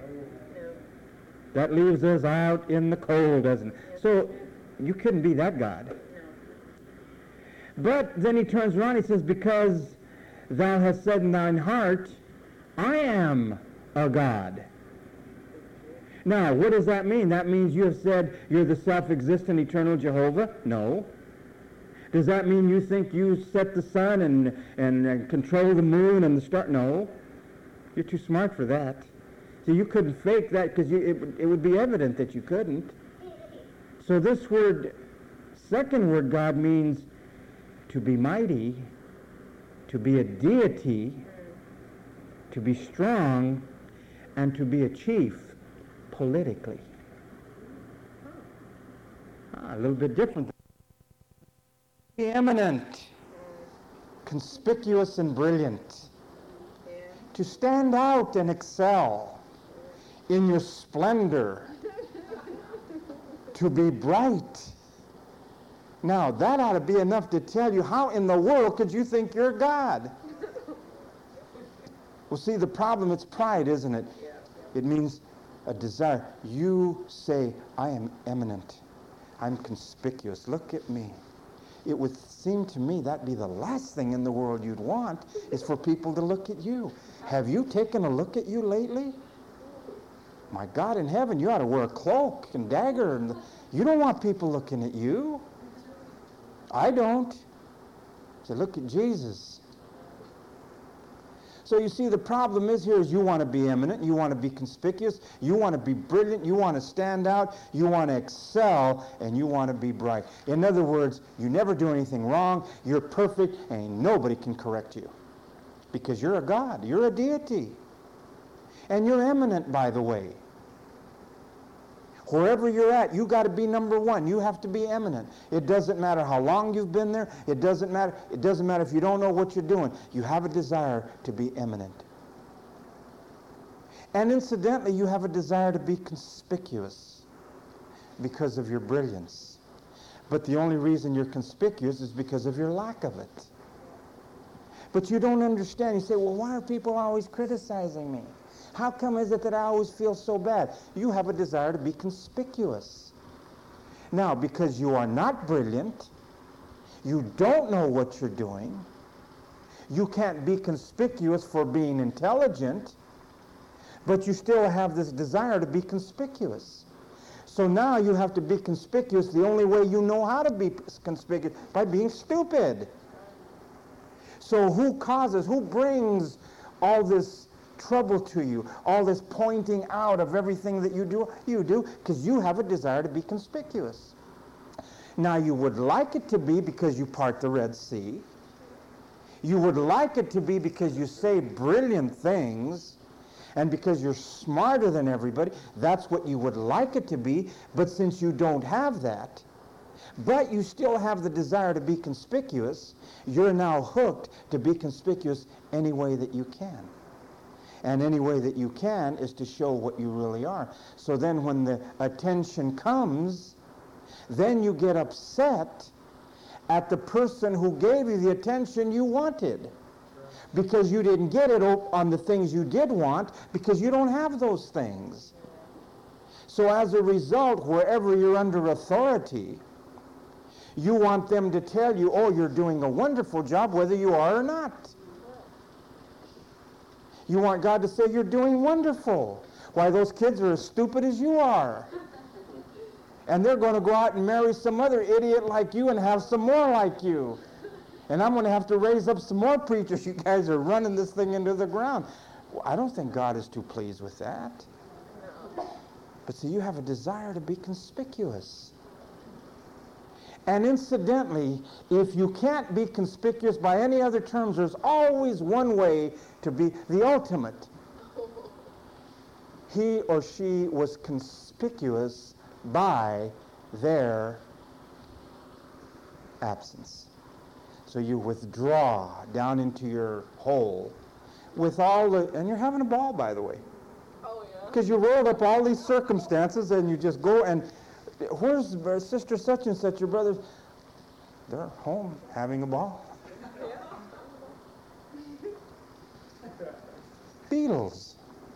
That leaves us out in the cold, doesn't it? So you couldn't be that God. But then he turns around, he says, because thou hast said in thine heart, I am a God. Now, what does that mean? That means you have said you're the self-existent, eternal Jehovah? No. Does that mean you think you set the sun and, and uh, control the moon and the star? No. You're too smart for that. So you couldn't fake that because it, it would be evident that you couldn't. So this word, second word, God, means to be mighty, to be a deity, to be strong, and to be a chief politically. Ah, a little bit different. Be eminent, conspicuous and brilliant, to stand out and excel in your splendor, to be bright. Now, that ought to be enough to tell you how in the world could you think you're God? Well, see, the problem, it's pride, isn't it? It means a desire. You say, I am eminent. I'm conspicuous. Look at me. It would seem to me that'd be the last thing in the world you'd want, is for people to look at you. Have you taken a look at you lately? My God in heaven, you ought to wear a cloak and dagger. And you don't want people looking at you. I don't. So look at Jesus. So you see, the problem is here is you want to be eminent, you want to be conspicuous, you want to be brilliant, you want to stand out, you want to excel, and you want to be bright. In other words, you never do anything wrong, you're perfect, and nobody can correct you. Because you're a God, you're a deity. And you're eminent, by the way. Wherever you're at, you got to be number one. You have to be eminent. It doesn't matter how long you've been there. It doesn't matter. It doesn't matter if you don't know what you're doing. You have a desire to be eminent. And incidentally, you have a desire to be conspicuous because of your brilliance. But the only reason you're conspicuous is because of your lack of it. But you don't understand. You say, well, why are people always criticizing me? How come is it that I always feel so bad? You have a desire to be conspicuous. Now, because you are not brilliant, you don't know what you're doing, you can't be conspicuous for being intelligent, but you still have this desire to be conspicuous. So now you have to be conspicuous the only way you know how to be conspicuous, by being stupid. So who causes, who brings all this trouble to you, all this pointing out of everything that you do? You do because you have a desire to be conspicuous. Now you would like it to be because you part the Red Sea. You would like it to be because you say brilliant things, And because you're smarter than everybody, that's what you would like it to be. But since you don't have that, but you still have the desire to be conspicuous, you're now hooked to be conspicuous any way that you can. And any way that you can is to show what you really are. So then when the attention comes, then you get upset at the person who gave you the attention you wanted. Because you didn't get it on the things you did want, because you don't have those things. So as a result, wherever you're under authority, you want them to tell you, oh, you're doing a wonderful job, whether you are or not. You want God to say, you're doing wonderful. Why, those kids are as stupid as you are. And they're going to go out and marry some other idiot like you and have some more like you. And I'm going to have to raise up some more preachers. You guys are running this thing into the ground. Well, I don't think God is too pleased with that. But see, you have a desire to be conspicuous. And incidentally, if you can't be conspicuous by any other terms, there's always one way to be the ultimate. He or she was conspicuous by their absence. So you withdraw down into your hole with all the, and you're having a ball, by the way. Oh, yeah. Because you rolled up all these circumstances and you just go and, where's sister such and such, your brothers? They're home having a ball. Yeah. Beatles.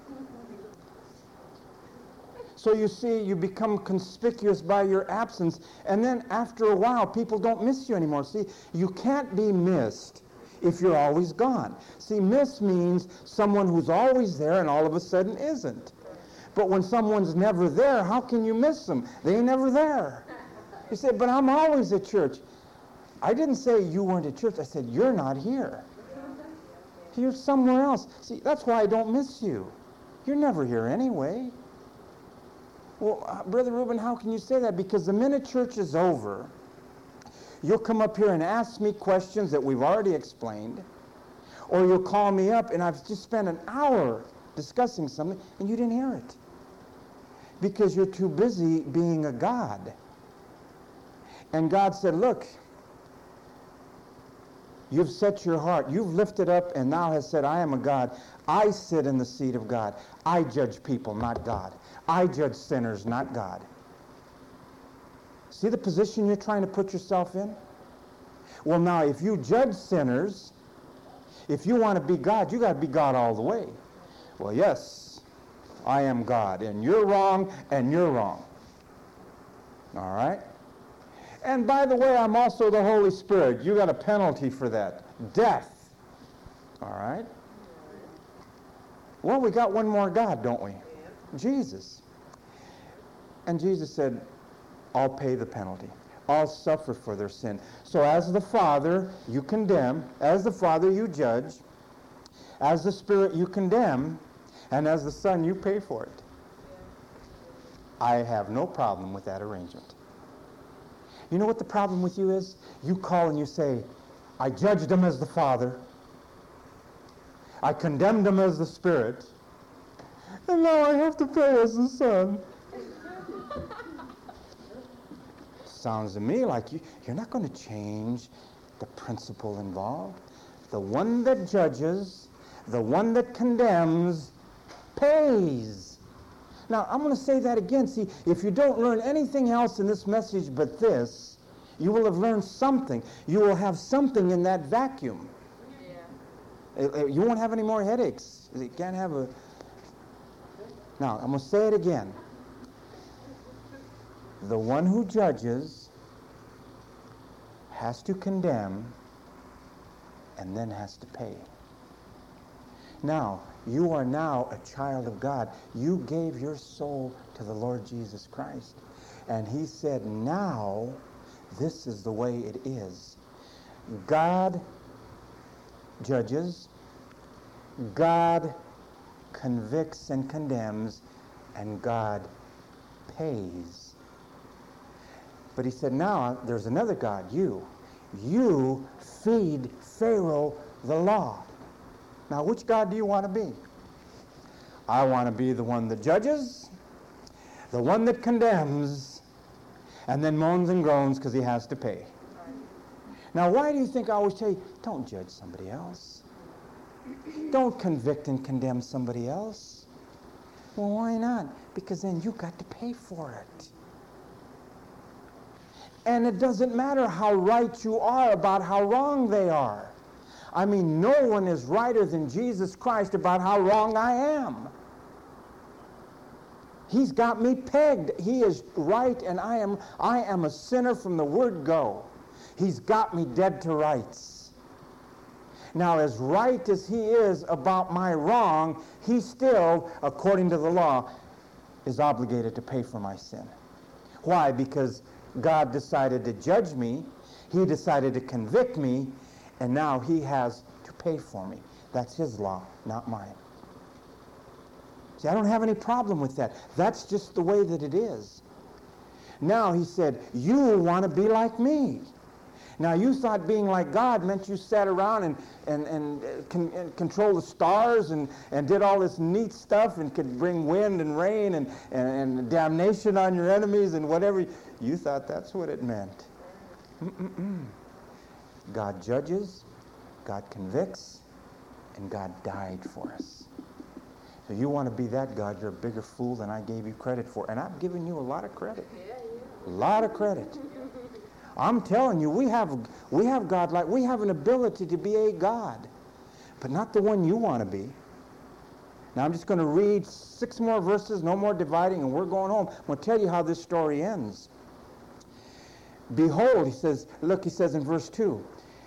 So you see, you become conspicuous by your absence, and then after a while, people don't miss you anymore. See, you can't be missed if you're always gone. See, miss means someone who's always there and all of a sudden isn't. But when someone's never there, how can you miss them? They ain't never there. You say, but I'm always at church. I didn't say you weren't at church. I said, you're not here. You're somewhere else. See, that's why I don't miss you. You're never here anyway. Well, uh, Brother Reuben, how can you say that? Because the minute church is over, you'll come up here and ask me questions that we've already explained, or you'll call me up and I've just spent an hour discussing something and you didn't hear it. Because you're too busy being a God. And God said, look, you've set your heart, you've lifted up and now has said, I am a God. I sit in the seat of God. I judge people, not God. I judge sinners, not God. See the position you're trying to put yourself in? Well, now, if you judge sinners, if you want to be God, you got to be God all the way. Well, yes, I am God, and you're wrong, and you're wrong. All right? And by the way, I'm also the Holy Spirit. You got a penalty for that. Death. All right? Well, we got one more God, don't we? Jesus. And Jesus said, I'll pay the penalty. I'll suffer for their sin. So as the Father, you condemn. As the Father, you judge. As the Spirit, you condemn. And as the Son, you pay for it. I have no problem with that arrangement. You know what the problem with you is? You call and you say, I judged him as the Father. I condemned him as the Spirit. And now I have to pay as the Son. Sounds to me like you, you're not going to change the principle involved. The one that judges, the one that condemns, pays. Now, I'm going to say that again. See, if you don't learn anything else in this message but this, you will have learned something. You will have something in that vacuum. Yeah. You won't have any more headaches. You can't have a... Now, I'm going to say it again. The one who judges has to condemn and then has to pay. Now, you are now a child of God. You gave your soul to the Lord Jesus Christ. And he said, now, this is the way it is. God judges. God convicts and condemns. And God pays. But he said, now, there's another God, you. You feed Pharaoh the law. Now, which God do you want to be? I want to be the one that judges, the one that condemns, and then moans and groans because he has to pay. Now, why do you think I always tell you, don't judge somebody else? Don't convict and condemn somebody else. Well, why not? Because then you got to pay for it. And it doesn't matter how right you are about how wrong they are. I mean, no one is righter than Jesus Christ about how wrong I am. He's got me pegged. He is right, and I am, I am a sinner from the word go. He's got me dead to rights. Now, as right as he is about my wrong, he still, according to the law, is obligated to pay for my sin. Why? Because God decided to judge me, he decided to convict me, and now he has to pay for me. That's his law, not mine. See, I don't have any problem with that. That's just the way that it is. Now he said, you want to be like me. Now you thought being like God meant you sat around and, and, and, uh, con- and control the stars and, and did all this neat stuff and could bring wind and rain and, and, and damnation on your enemies and whatever. You thought that's what it meant. Mm-mm-mm. God judges, God convicts, and God died for us. So you want to be that God, you're a bigger fool than I gave you credit for. And I've given you a lot of credit. A lot of credit. I'm telling you, we have we have God like we have an ability to be a God, but not the one you want to be. Now I'm just going to read six more verses, no more dividing, and we're going home. I'm going to tell you how this story ends. Behold, he says, look, he says in verse two,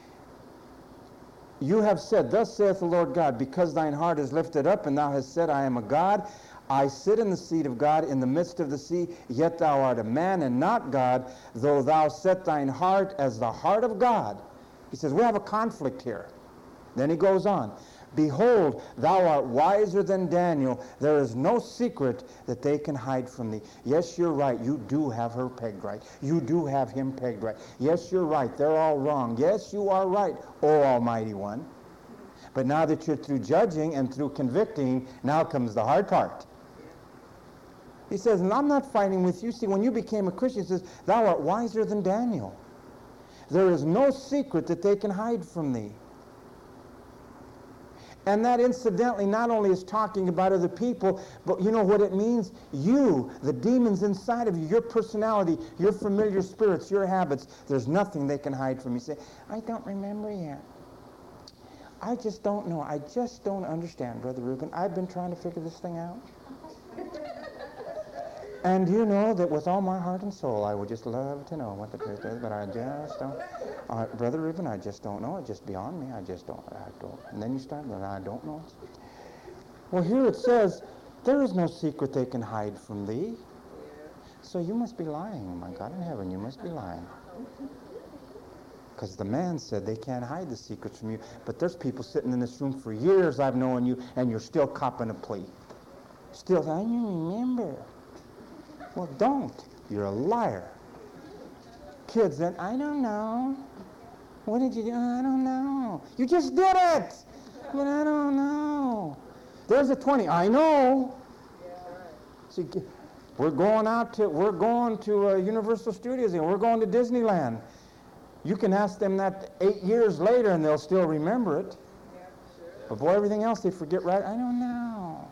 you have said, thus saith the Lord God, because thine heart is lifted up, and thou hast said, I am a God. I sit in the seat of God in the midst of the sea, yet thou art a man and not God, though thou set thine heart as the heart of God. He says, we have a conflict here. Then he goes on, behold, thou art wiser than Daniel. There is no secret that they can hide from thee. Yes, you're right. You do have her pegged right. You do have him pegged right. Yes, you're right. They're all wrong. Yes, you are right, O Almighty One. But now that you're through judging and through convicting, now comes the hard part. He says, and I'm not fighting with you. See, when you became a Christian, he says, thou art wiser than Daniel. There is no secret that they can hide from thee. And that incidentally not only is talking about other people, but you know what it means? You, the demons inside of you, your personality, your familiar spirits, your habits, there's nothing they can hide from you. Say, I don't remember yet. I just don't know. I just don't understand, Brother Reuben. I've been trying to figure this thing out. And you know that with all my heart and soul, I would just love to know what the truth is, but I just don't. Uh, Brother Reuben, I just don't know. It's just beyond me. I just don't. I don't. And then you start, but I don't know. Well, here it says, there is no secret they can hide from thee. So you must be lying. My God in heaven, you must be lying. Because the man said they can't hide the secrets from you. But there's people sitting in this room for years I've known you, and you're still copping a plea. Still, I remember. Well, don't. You're a liar. Kids, then, I don't know. What did you do? I don't know. You just did it. But I don't know. There's a twenty. I know. See, we're going out to, we're going to uh, Universal Studios, and we're going to Disneyland. You can ask them that eight years later, and they'll still remember it. But boy, everything else they forget right. I don't know.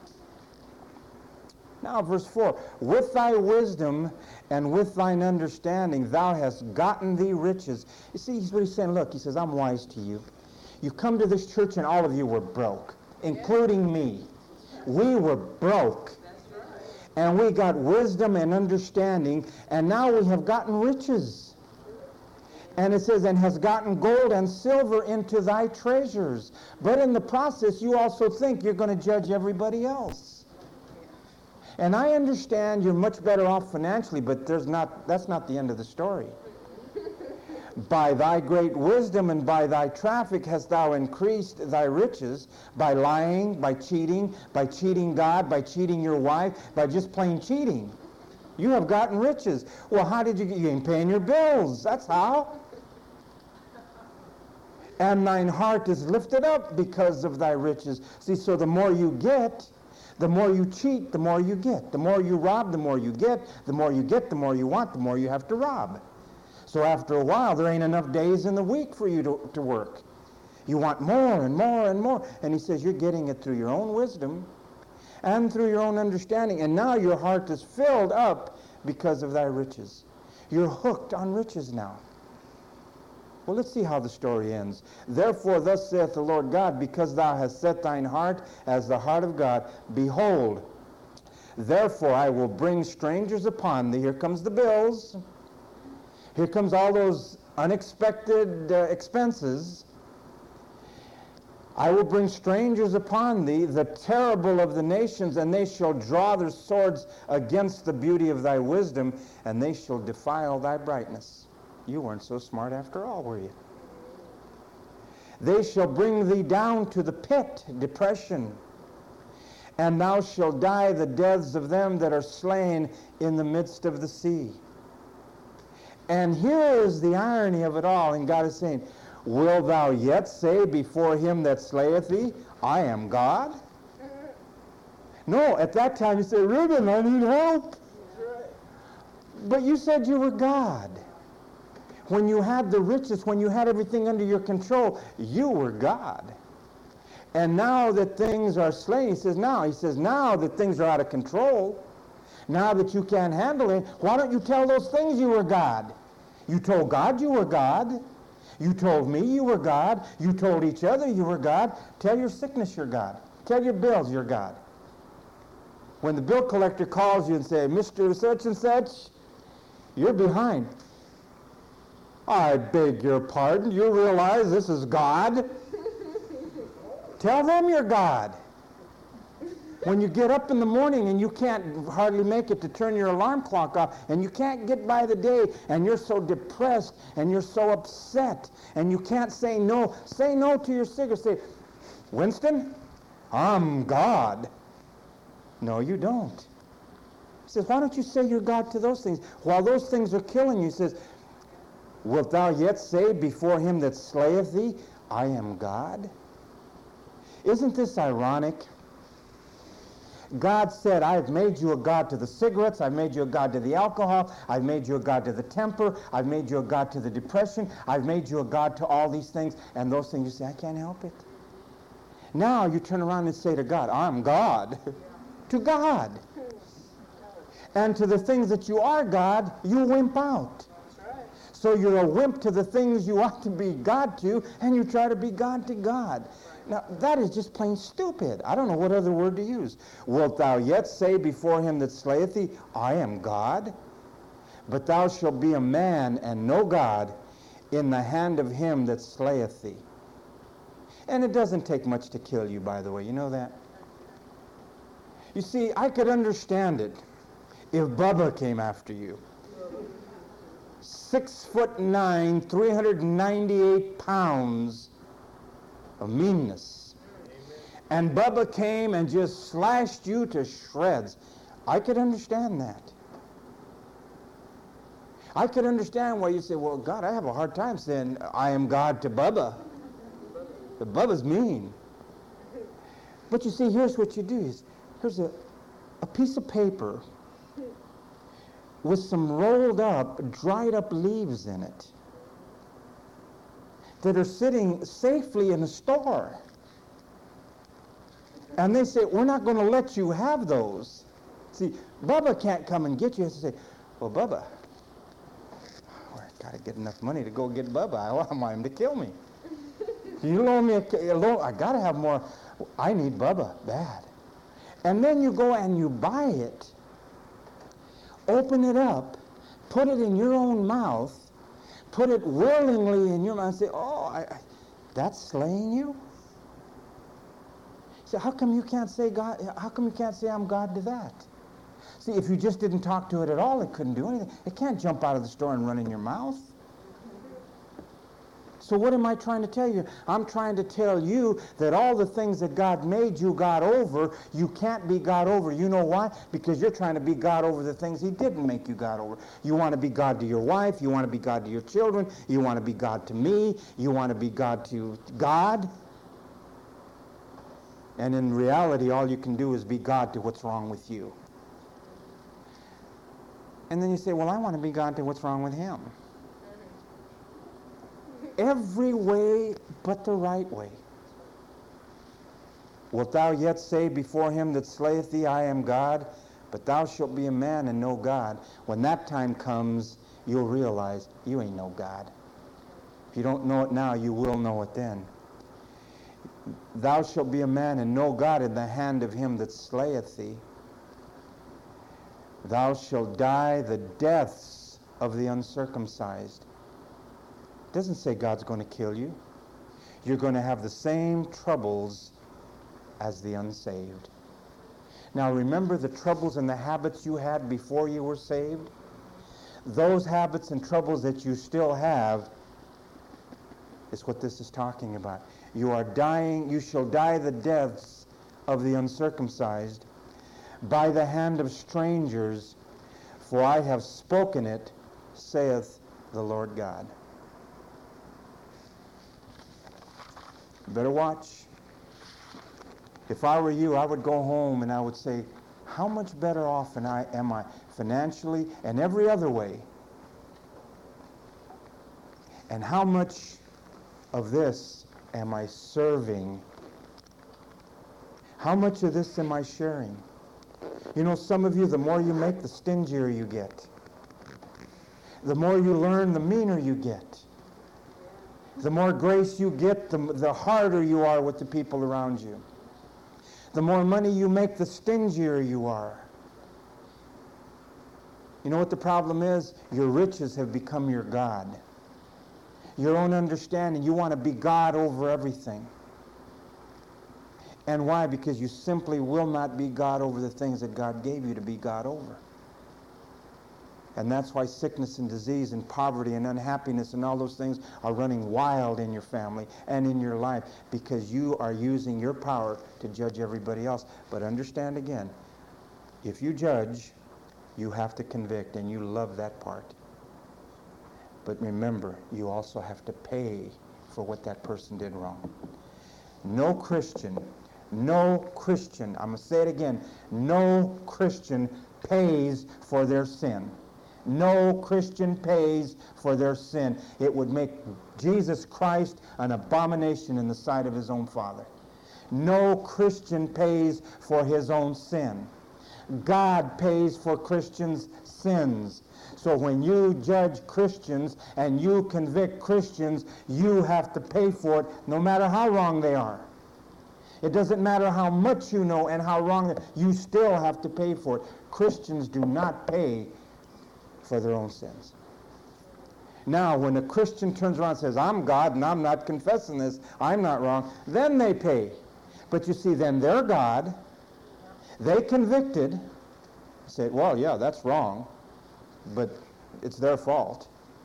Now, verse four, with thy wisdom and with thine understanding thou hast gotten thee riches. You see, he's what he's saying. Look, he says, I'm wise to you. You come to this church and all of you were broke, including me. We were broke. And we got wisdom and understanding, and now we have gotten riches. And it says, and has gotten gold and silver into thy treasures. But in the process, you also think you're going to judge everybody else. And I understand you're much better off financially, but there's not, that's not the end of the story. By thy great wisdom and by thy traffic hast thou increased thy riches, by lying, by cheating, by cheating God, by cheating your wife, by just plain cheating. You have gotten riches. Well, how did you get? You ain't paying your bills. That's how. And thine heart is lifted up because of thy riches. See, so the more you get, The more you cheat, the more you get. The more you rob, the more you get. The more you get, the more you want, the more you have to rob. So after a while, there ain't enough days in the week for you to, to work. You want more and more and more. And he says, you're getting it through your own wisdom and through your own understanding. And now your heart is filled up because of thy riches. You're hooked on riches now. Well, let's see how the story ends. Therefore, thus saith the Lord God, because thou hast set thine heart as the heart of God, behold, therefore I will bring strangers upon thee. Here comes the bills. Here comes all those unexpected uh, expenses. I will bring strangers upon thee, the terrible of the nations, and they shall draw their swords against the beauty of thy wisdom, and they shall defile thy brightness. You weren't so smart after all, were you? They shall bring thee down to the pit, depression, and thou shalt die the deaths of them that are slain in the midst of the sea. And here is the irony of it all, and God is saying, wilt thou yet say before him that slayeth thee, I am God? No, at that time you say, Reuben, I need help. But you said you were God. When you had the riches, when you had everything under your control, you were God. And now that things are slain, he says now, he says now that things are out of control, now that you can't handle it, why don't you tell those things you were God? You told God you were God. You told me you were God. You told each other you were God. Tell your sickness you're God. Tell your bills you're God. When the bill collector calls you and says, Mister Such and Such, you're behind. I beg your pardon. You realize this is God? Tell them you're God. When you get up in the morning and you can't hardly make it to turn your alarm clock off, and you can't get by the day, and you're so depressed, and you're so upset, and you can't say no, say no to your cigarette. Say, Winston, I'm God. No, you don't. He says, why don't you say you're God to those things? While those things are killing you, he says, wilt thou yet say before him that slayeth thee, I am God? Isn't this ironic? God said, I've made you a God to the cigarettes, I've made you a God to the alcohol, I've made you a God to the temper, I've made you a God to the depression, I've made you a God to all these things, and those things you say, I can't help it. Now you turn around and say to God, I'm God. To God. And to the things that you are God, you wimp out. So you're a wimp to the things you ought to be God to, and you try to be God to God. Now, that is just plain stupid. I don't know what other word to use. Wilt thou yet say before him that slayeth thee, I am God? But thou shalt be a man and no God in the hand of him that slayeth thee. And it doesn't take much to kill you, by the way. You know that? You see, I could understand it if Bubba came after you. Six foot nine, three hundred ninety-eight pounds of meanness. And Bubba came and just slashed you to shreds. I could understand that. I could understand why you say, well, God, I have a hard time saying I am God to Bubba. But Bubba's mean. But you see, here's what you do. Is here's a, a piece of paper with some rolled up, dried up leaves in it that are sitting safely in a store. And they say, we're not going to let you have those. See, Bubba can't come and get you. He has to say, well, Bubba, I've got to get enough money to go get Bubba. I want him to kill me. You loan me a, a loan. I got to have more. I need Bubba bad. And then you go and you buy it, open it up, put it in your own mouth, put it willingly in your mouth, and say, oh, I, I, that's slaying you? So how come you can't say God, how come you can't say I'm God to that? See, if you just didn't talk to it at all, it couldn't do anything. It can't jump out of the store and run in your mouth. So what am I trying to tell you? I'm trying to tell you that all the things that God made you God over, you can't be God over. You know why? Because you're trying to be God over the things he didn't make you God over. You want to be God to your wife. You want to be God to your children. You want to be God to me. You want to be God to God. And in reality, all you can do is be God to what's wrong with you. And then you say, well, I want to be God to what's wrong with him. Every way but the right way. Wilt thou yet say before him that slayeth thee, I am God? But thou shalt be a man and no God. When that time comes, you'll realize you ain't no God. If you don't know it now, you will know it then. Thou shalt be a man and no God in the hand of him that slayeth thee. Thou shalt die the deaths of the uncircumcised. It doesn't say God's going to kill you. You're going to have the same troubles as the unsaved. Now remember the troubles and the habits you had before you were saved? Those habits and troubles that you still have is what this is talking about. You are dying, you shall die the deaths of the uncircumcised by the hand of strangers, for I have spoken it, saith the Lord God. Better watch. If I were you, I would go home and I would say, how much better off am I, am I financially and every other way? And how much of this am I serving? How much of this am I sharing? You know, some of you, the more you make, the stingier you get. The more you learn, the meaner you get. The more grace you get, the, the harder you are with the people around you. The more money you make, the stingier you are. You know what the problem is? Your riches have become your God. Your own understanding. You want to be God over everything. And why? Because you simply will not be God over the things that God gave you to be God over. And that's why sickness and disease and poverty and unhappiness and all those things are running wild in your family and in your life, because you are using your power to judge everybody else. But understand again, if you judge, you have to convict, and you love that part. But remember, you also have to pay for what that person did wrong. No Christian, no Christian, I'm going to say it again, no Christian pays for their sin. No Christian pays for their sin. It would make Jesus Christ an abomination in the sight of his own Father. No Christian pays for his own sin. God pays for Christians' sins. So when you judge Christians and you convict Christians, you have to pay for it, no matter how wrong they are. It doesn't matter how much you know and how wrong they are. You still have to pay for it. Christians do not pay for their own sins. Now, when a Christian turns around and says, I'm God and I'm not confessing this, I'm not wrong, then they pay. But you see, then they're God. They convicted. Say, well, yeah, that's wrong, but it's their fault.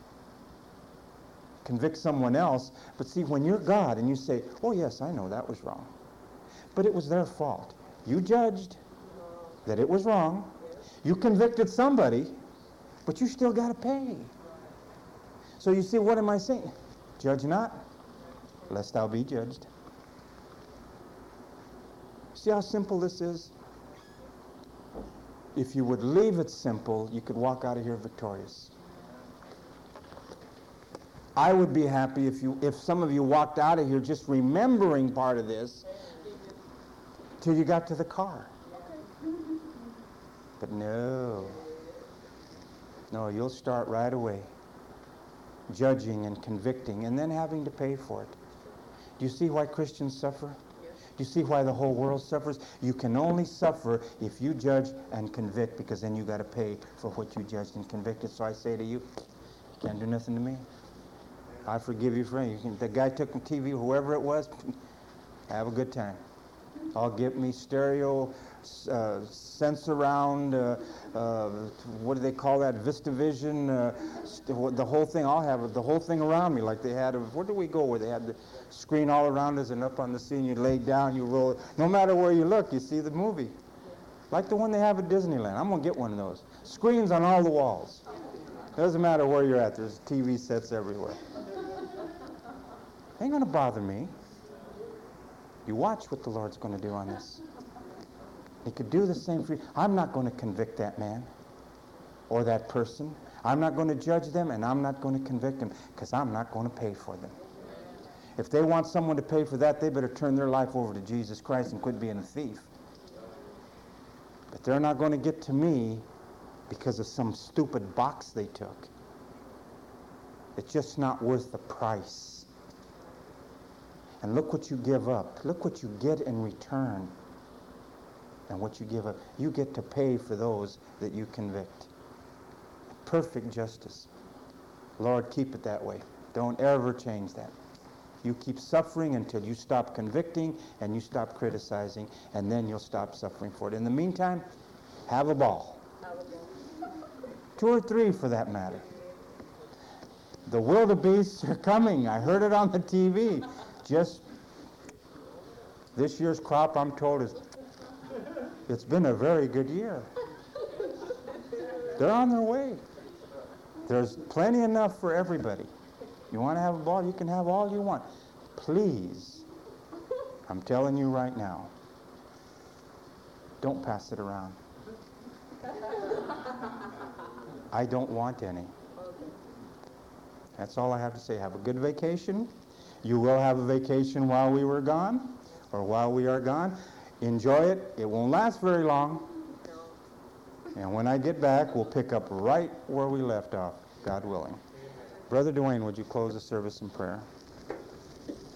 Convict someone else. But see, when you're God and you say, oh, yes, I know that was wrong, but it was their fault. You judged that it was wrong. You convicted somebody, but you still got to pay. So you see, what am I saying? Judge not, lest thou be judged. See how simple this is? If you would leave it simple, you could walk out of here victorious. I would be happy if you, if some of you walked out of here just remembering part of this till you got to the car. But no. No, you'll start right away judging and convicting and then having to pay for it. Do you see why Christians suffer? Do you see why the whole world suffers? You can only suffer if you judge and convict, because then you got to pay for what you judged and convicted. So I say to you, you can't do nothing to me. I forgive you for anything. The guy took the T V, whoever it was, have a good time. I'll get me stereo, uh, sense around, uh, uh, what do they call that, VistaVision, uh, st- the whole thing. I'll have the whole thing around me like they had, of, where do we go, where they had the screen all around us, and up on the scene you lay down, you roll. No matter where you look, you see the movie. Like the one they have at Disneyland. I'm going to get one of those. Screens on all the walls. Doesn't matter where you're at, there's T V sets everywhere. Ain't going to bother me. You watch what the Lord's going to do on this. He could do the same for you. I'm not going to convict that man or that person. I'm not going to judge them, and I'm not going to convict them because I'm not going to pay for them. If they want someone to pay for that, they better turn their life over to Jesus Christ and quit being a thief. But they're not going to get to me because of some stupid box they took. It's just not worth the price. And look what you give up. Look what you get in return. And what you give up. You get to pay for those that you convict. Perfect justice. Lord, keep it that way. Don't ever change that. You keep suffering until you stop convicting and you stop criticizing, and then you'll stop suffering for it. In the meantime, have a ball. Two or three for that matter. The wildebeests are coming. I heard it on the T V. Just this year's crop, I'm told, is it's been a very good year. They're on their way. There's plenty enough for everybody. You want to have a ball, you can have all you want. Please, I'm telling you right now, don't pass it around. I don't want any. That's all I have to say. Have a good vacation. You will have a vacation while we were gone, or while we are gone. Enjoy it. It won't last very long. And when I get back, we'll pick up right where we left off, God willing. Brother Dwayne, would you close the service in prayer?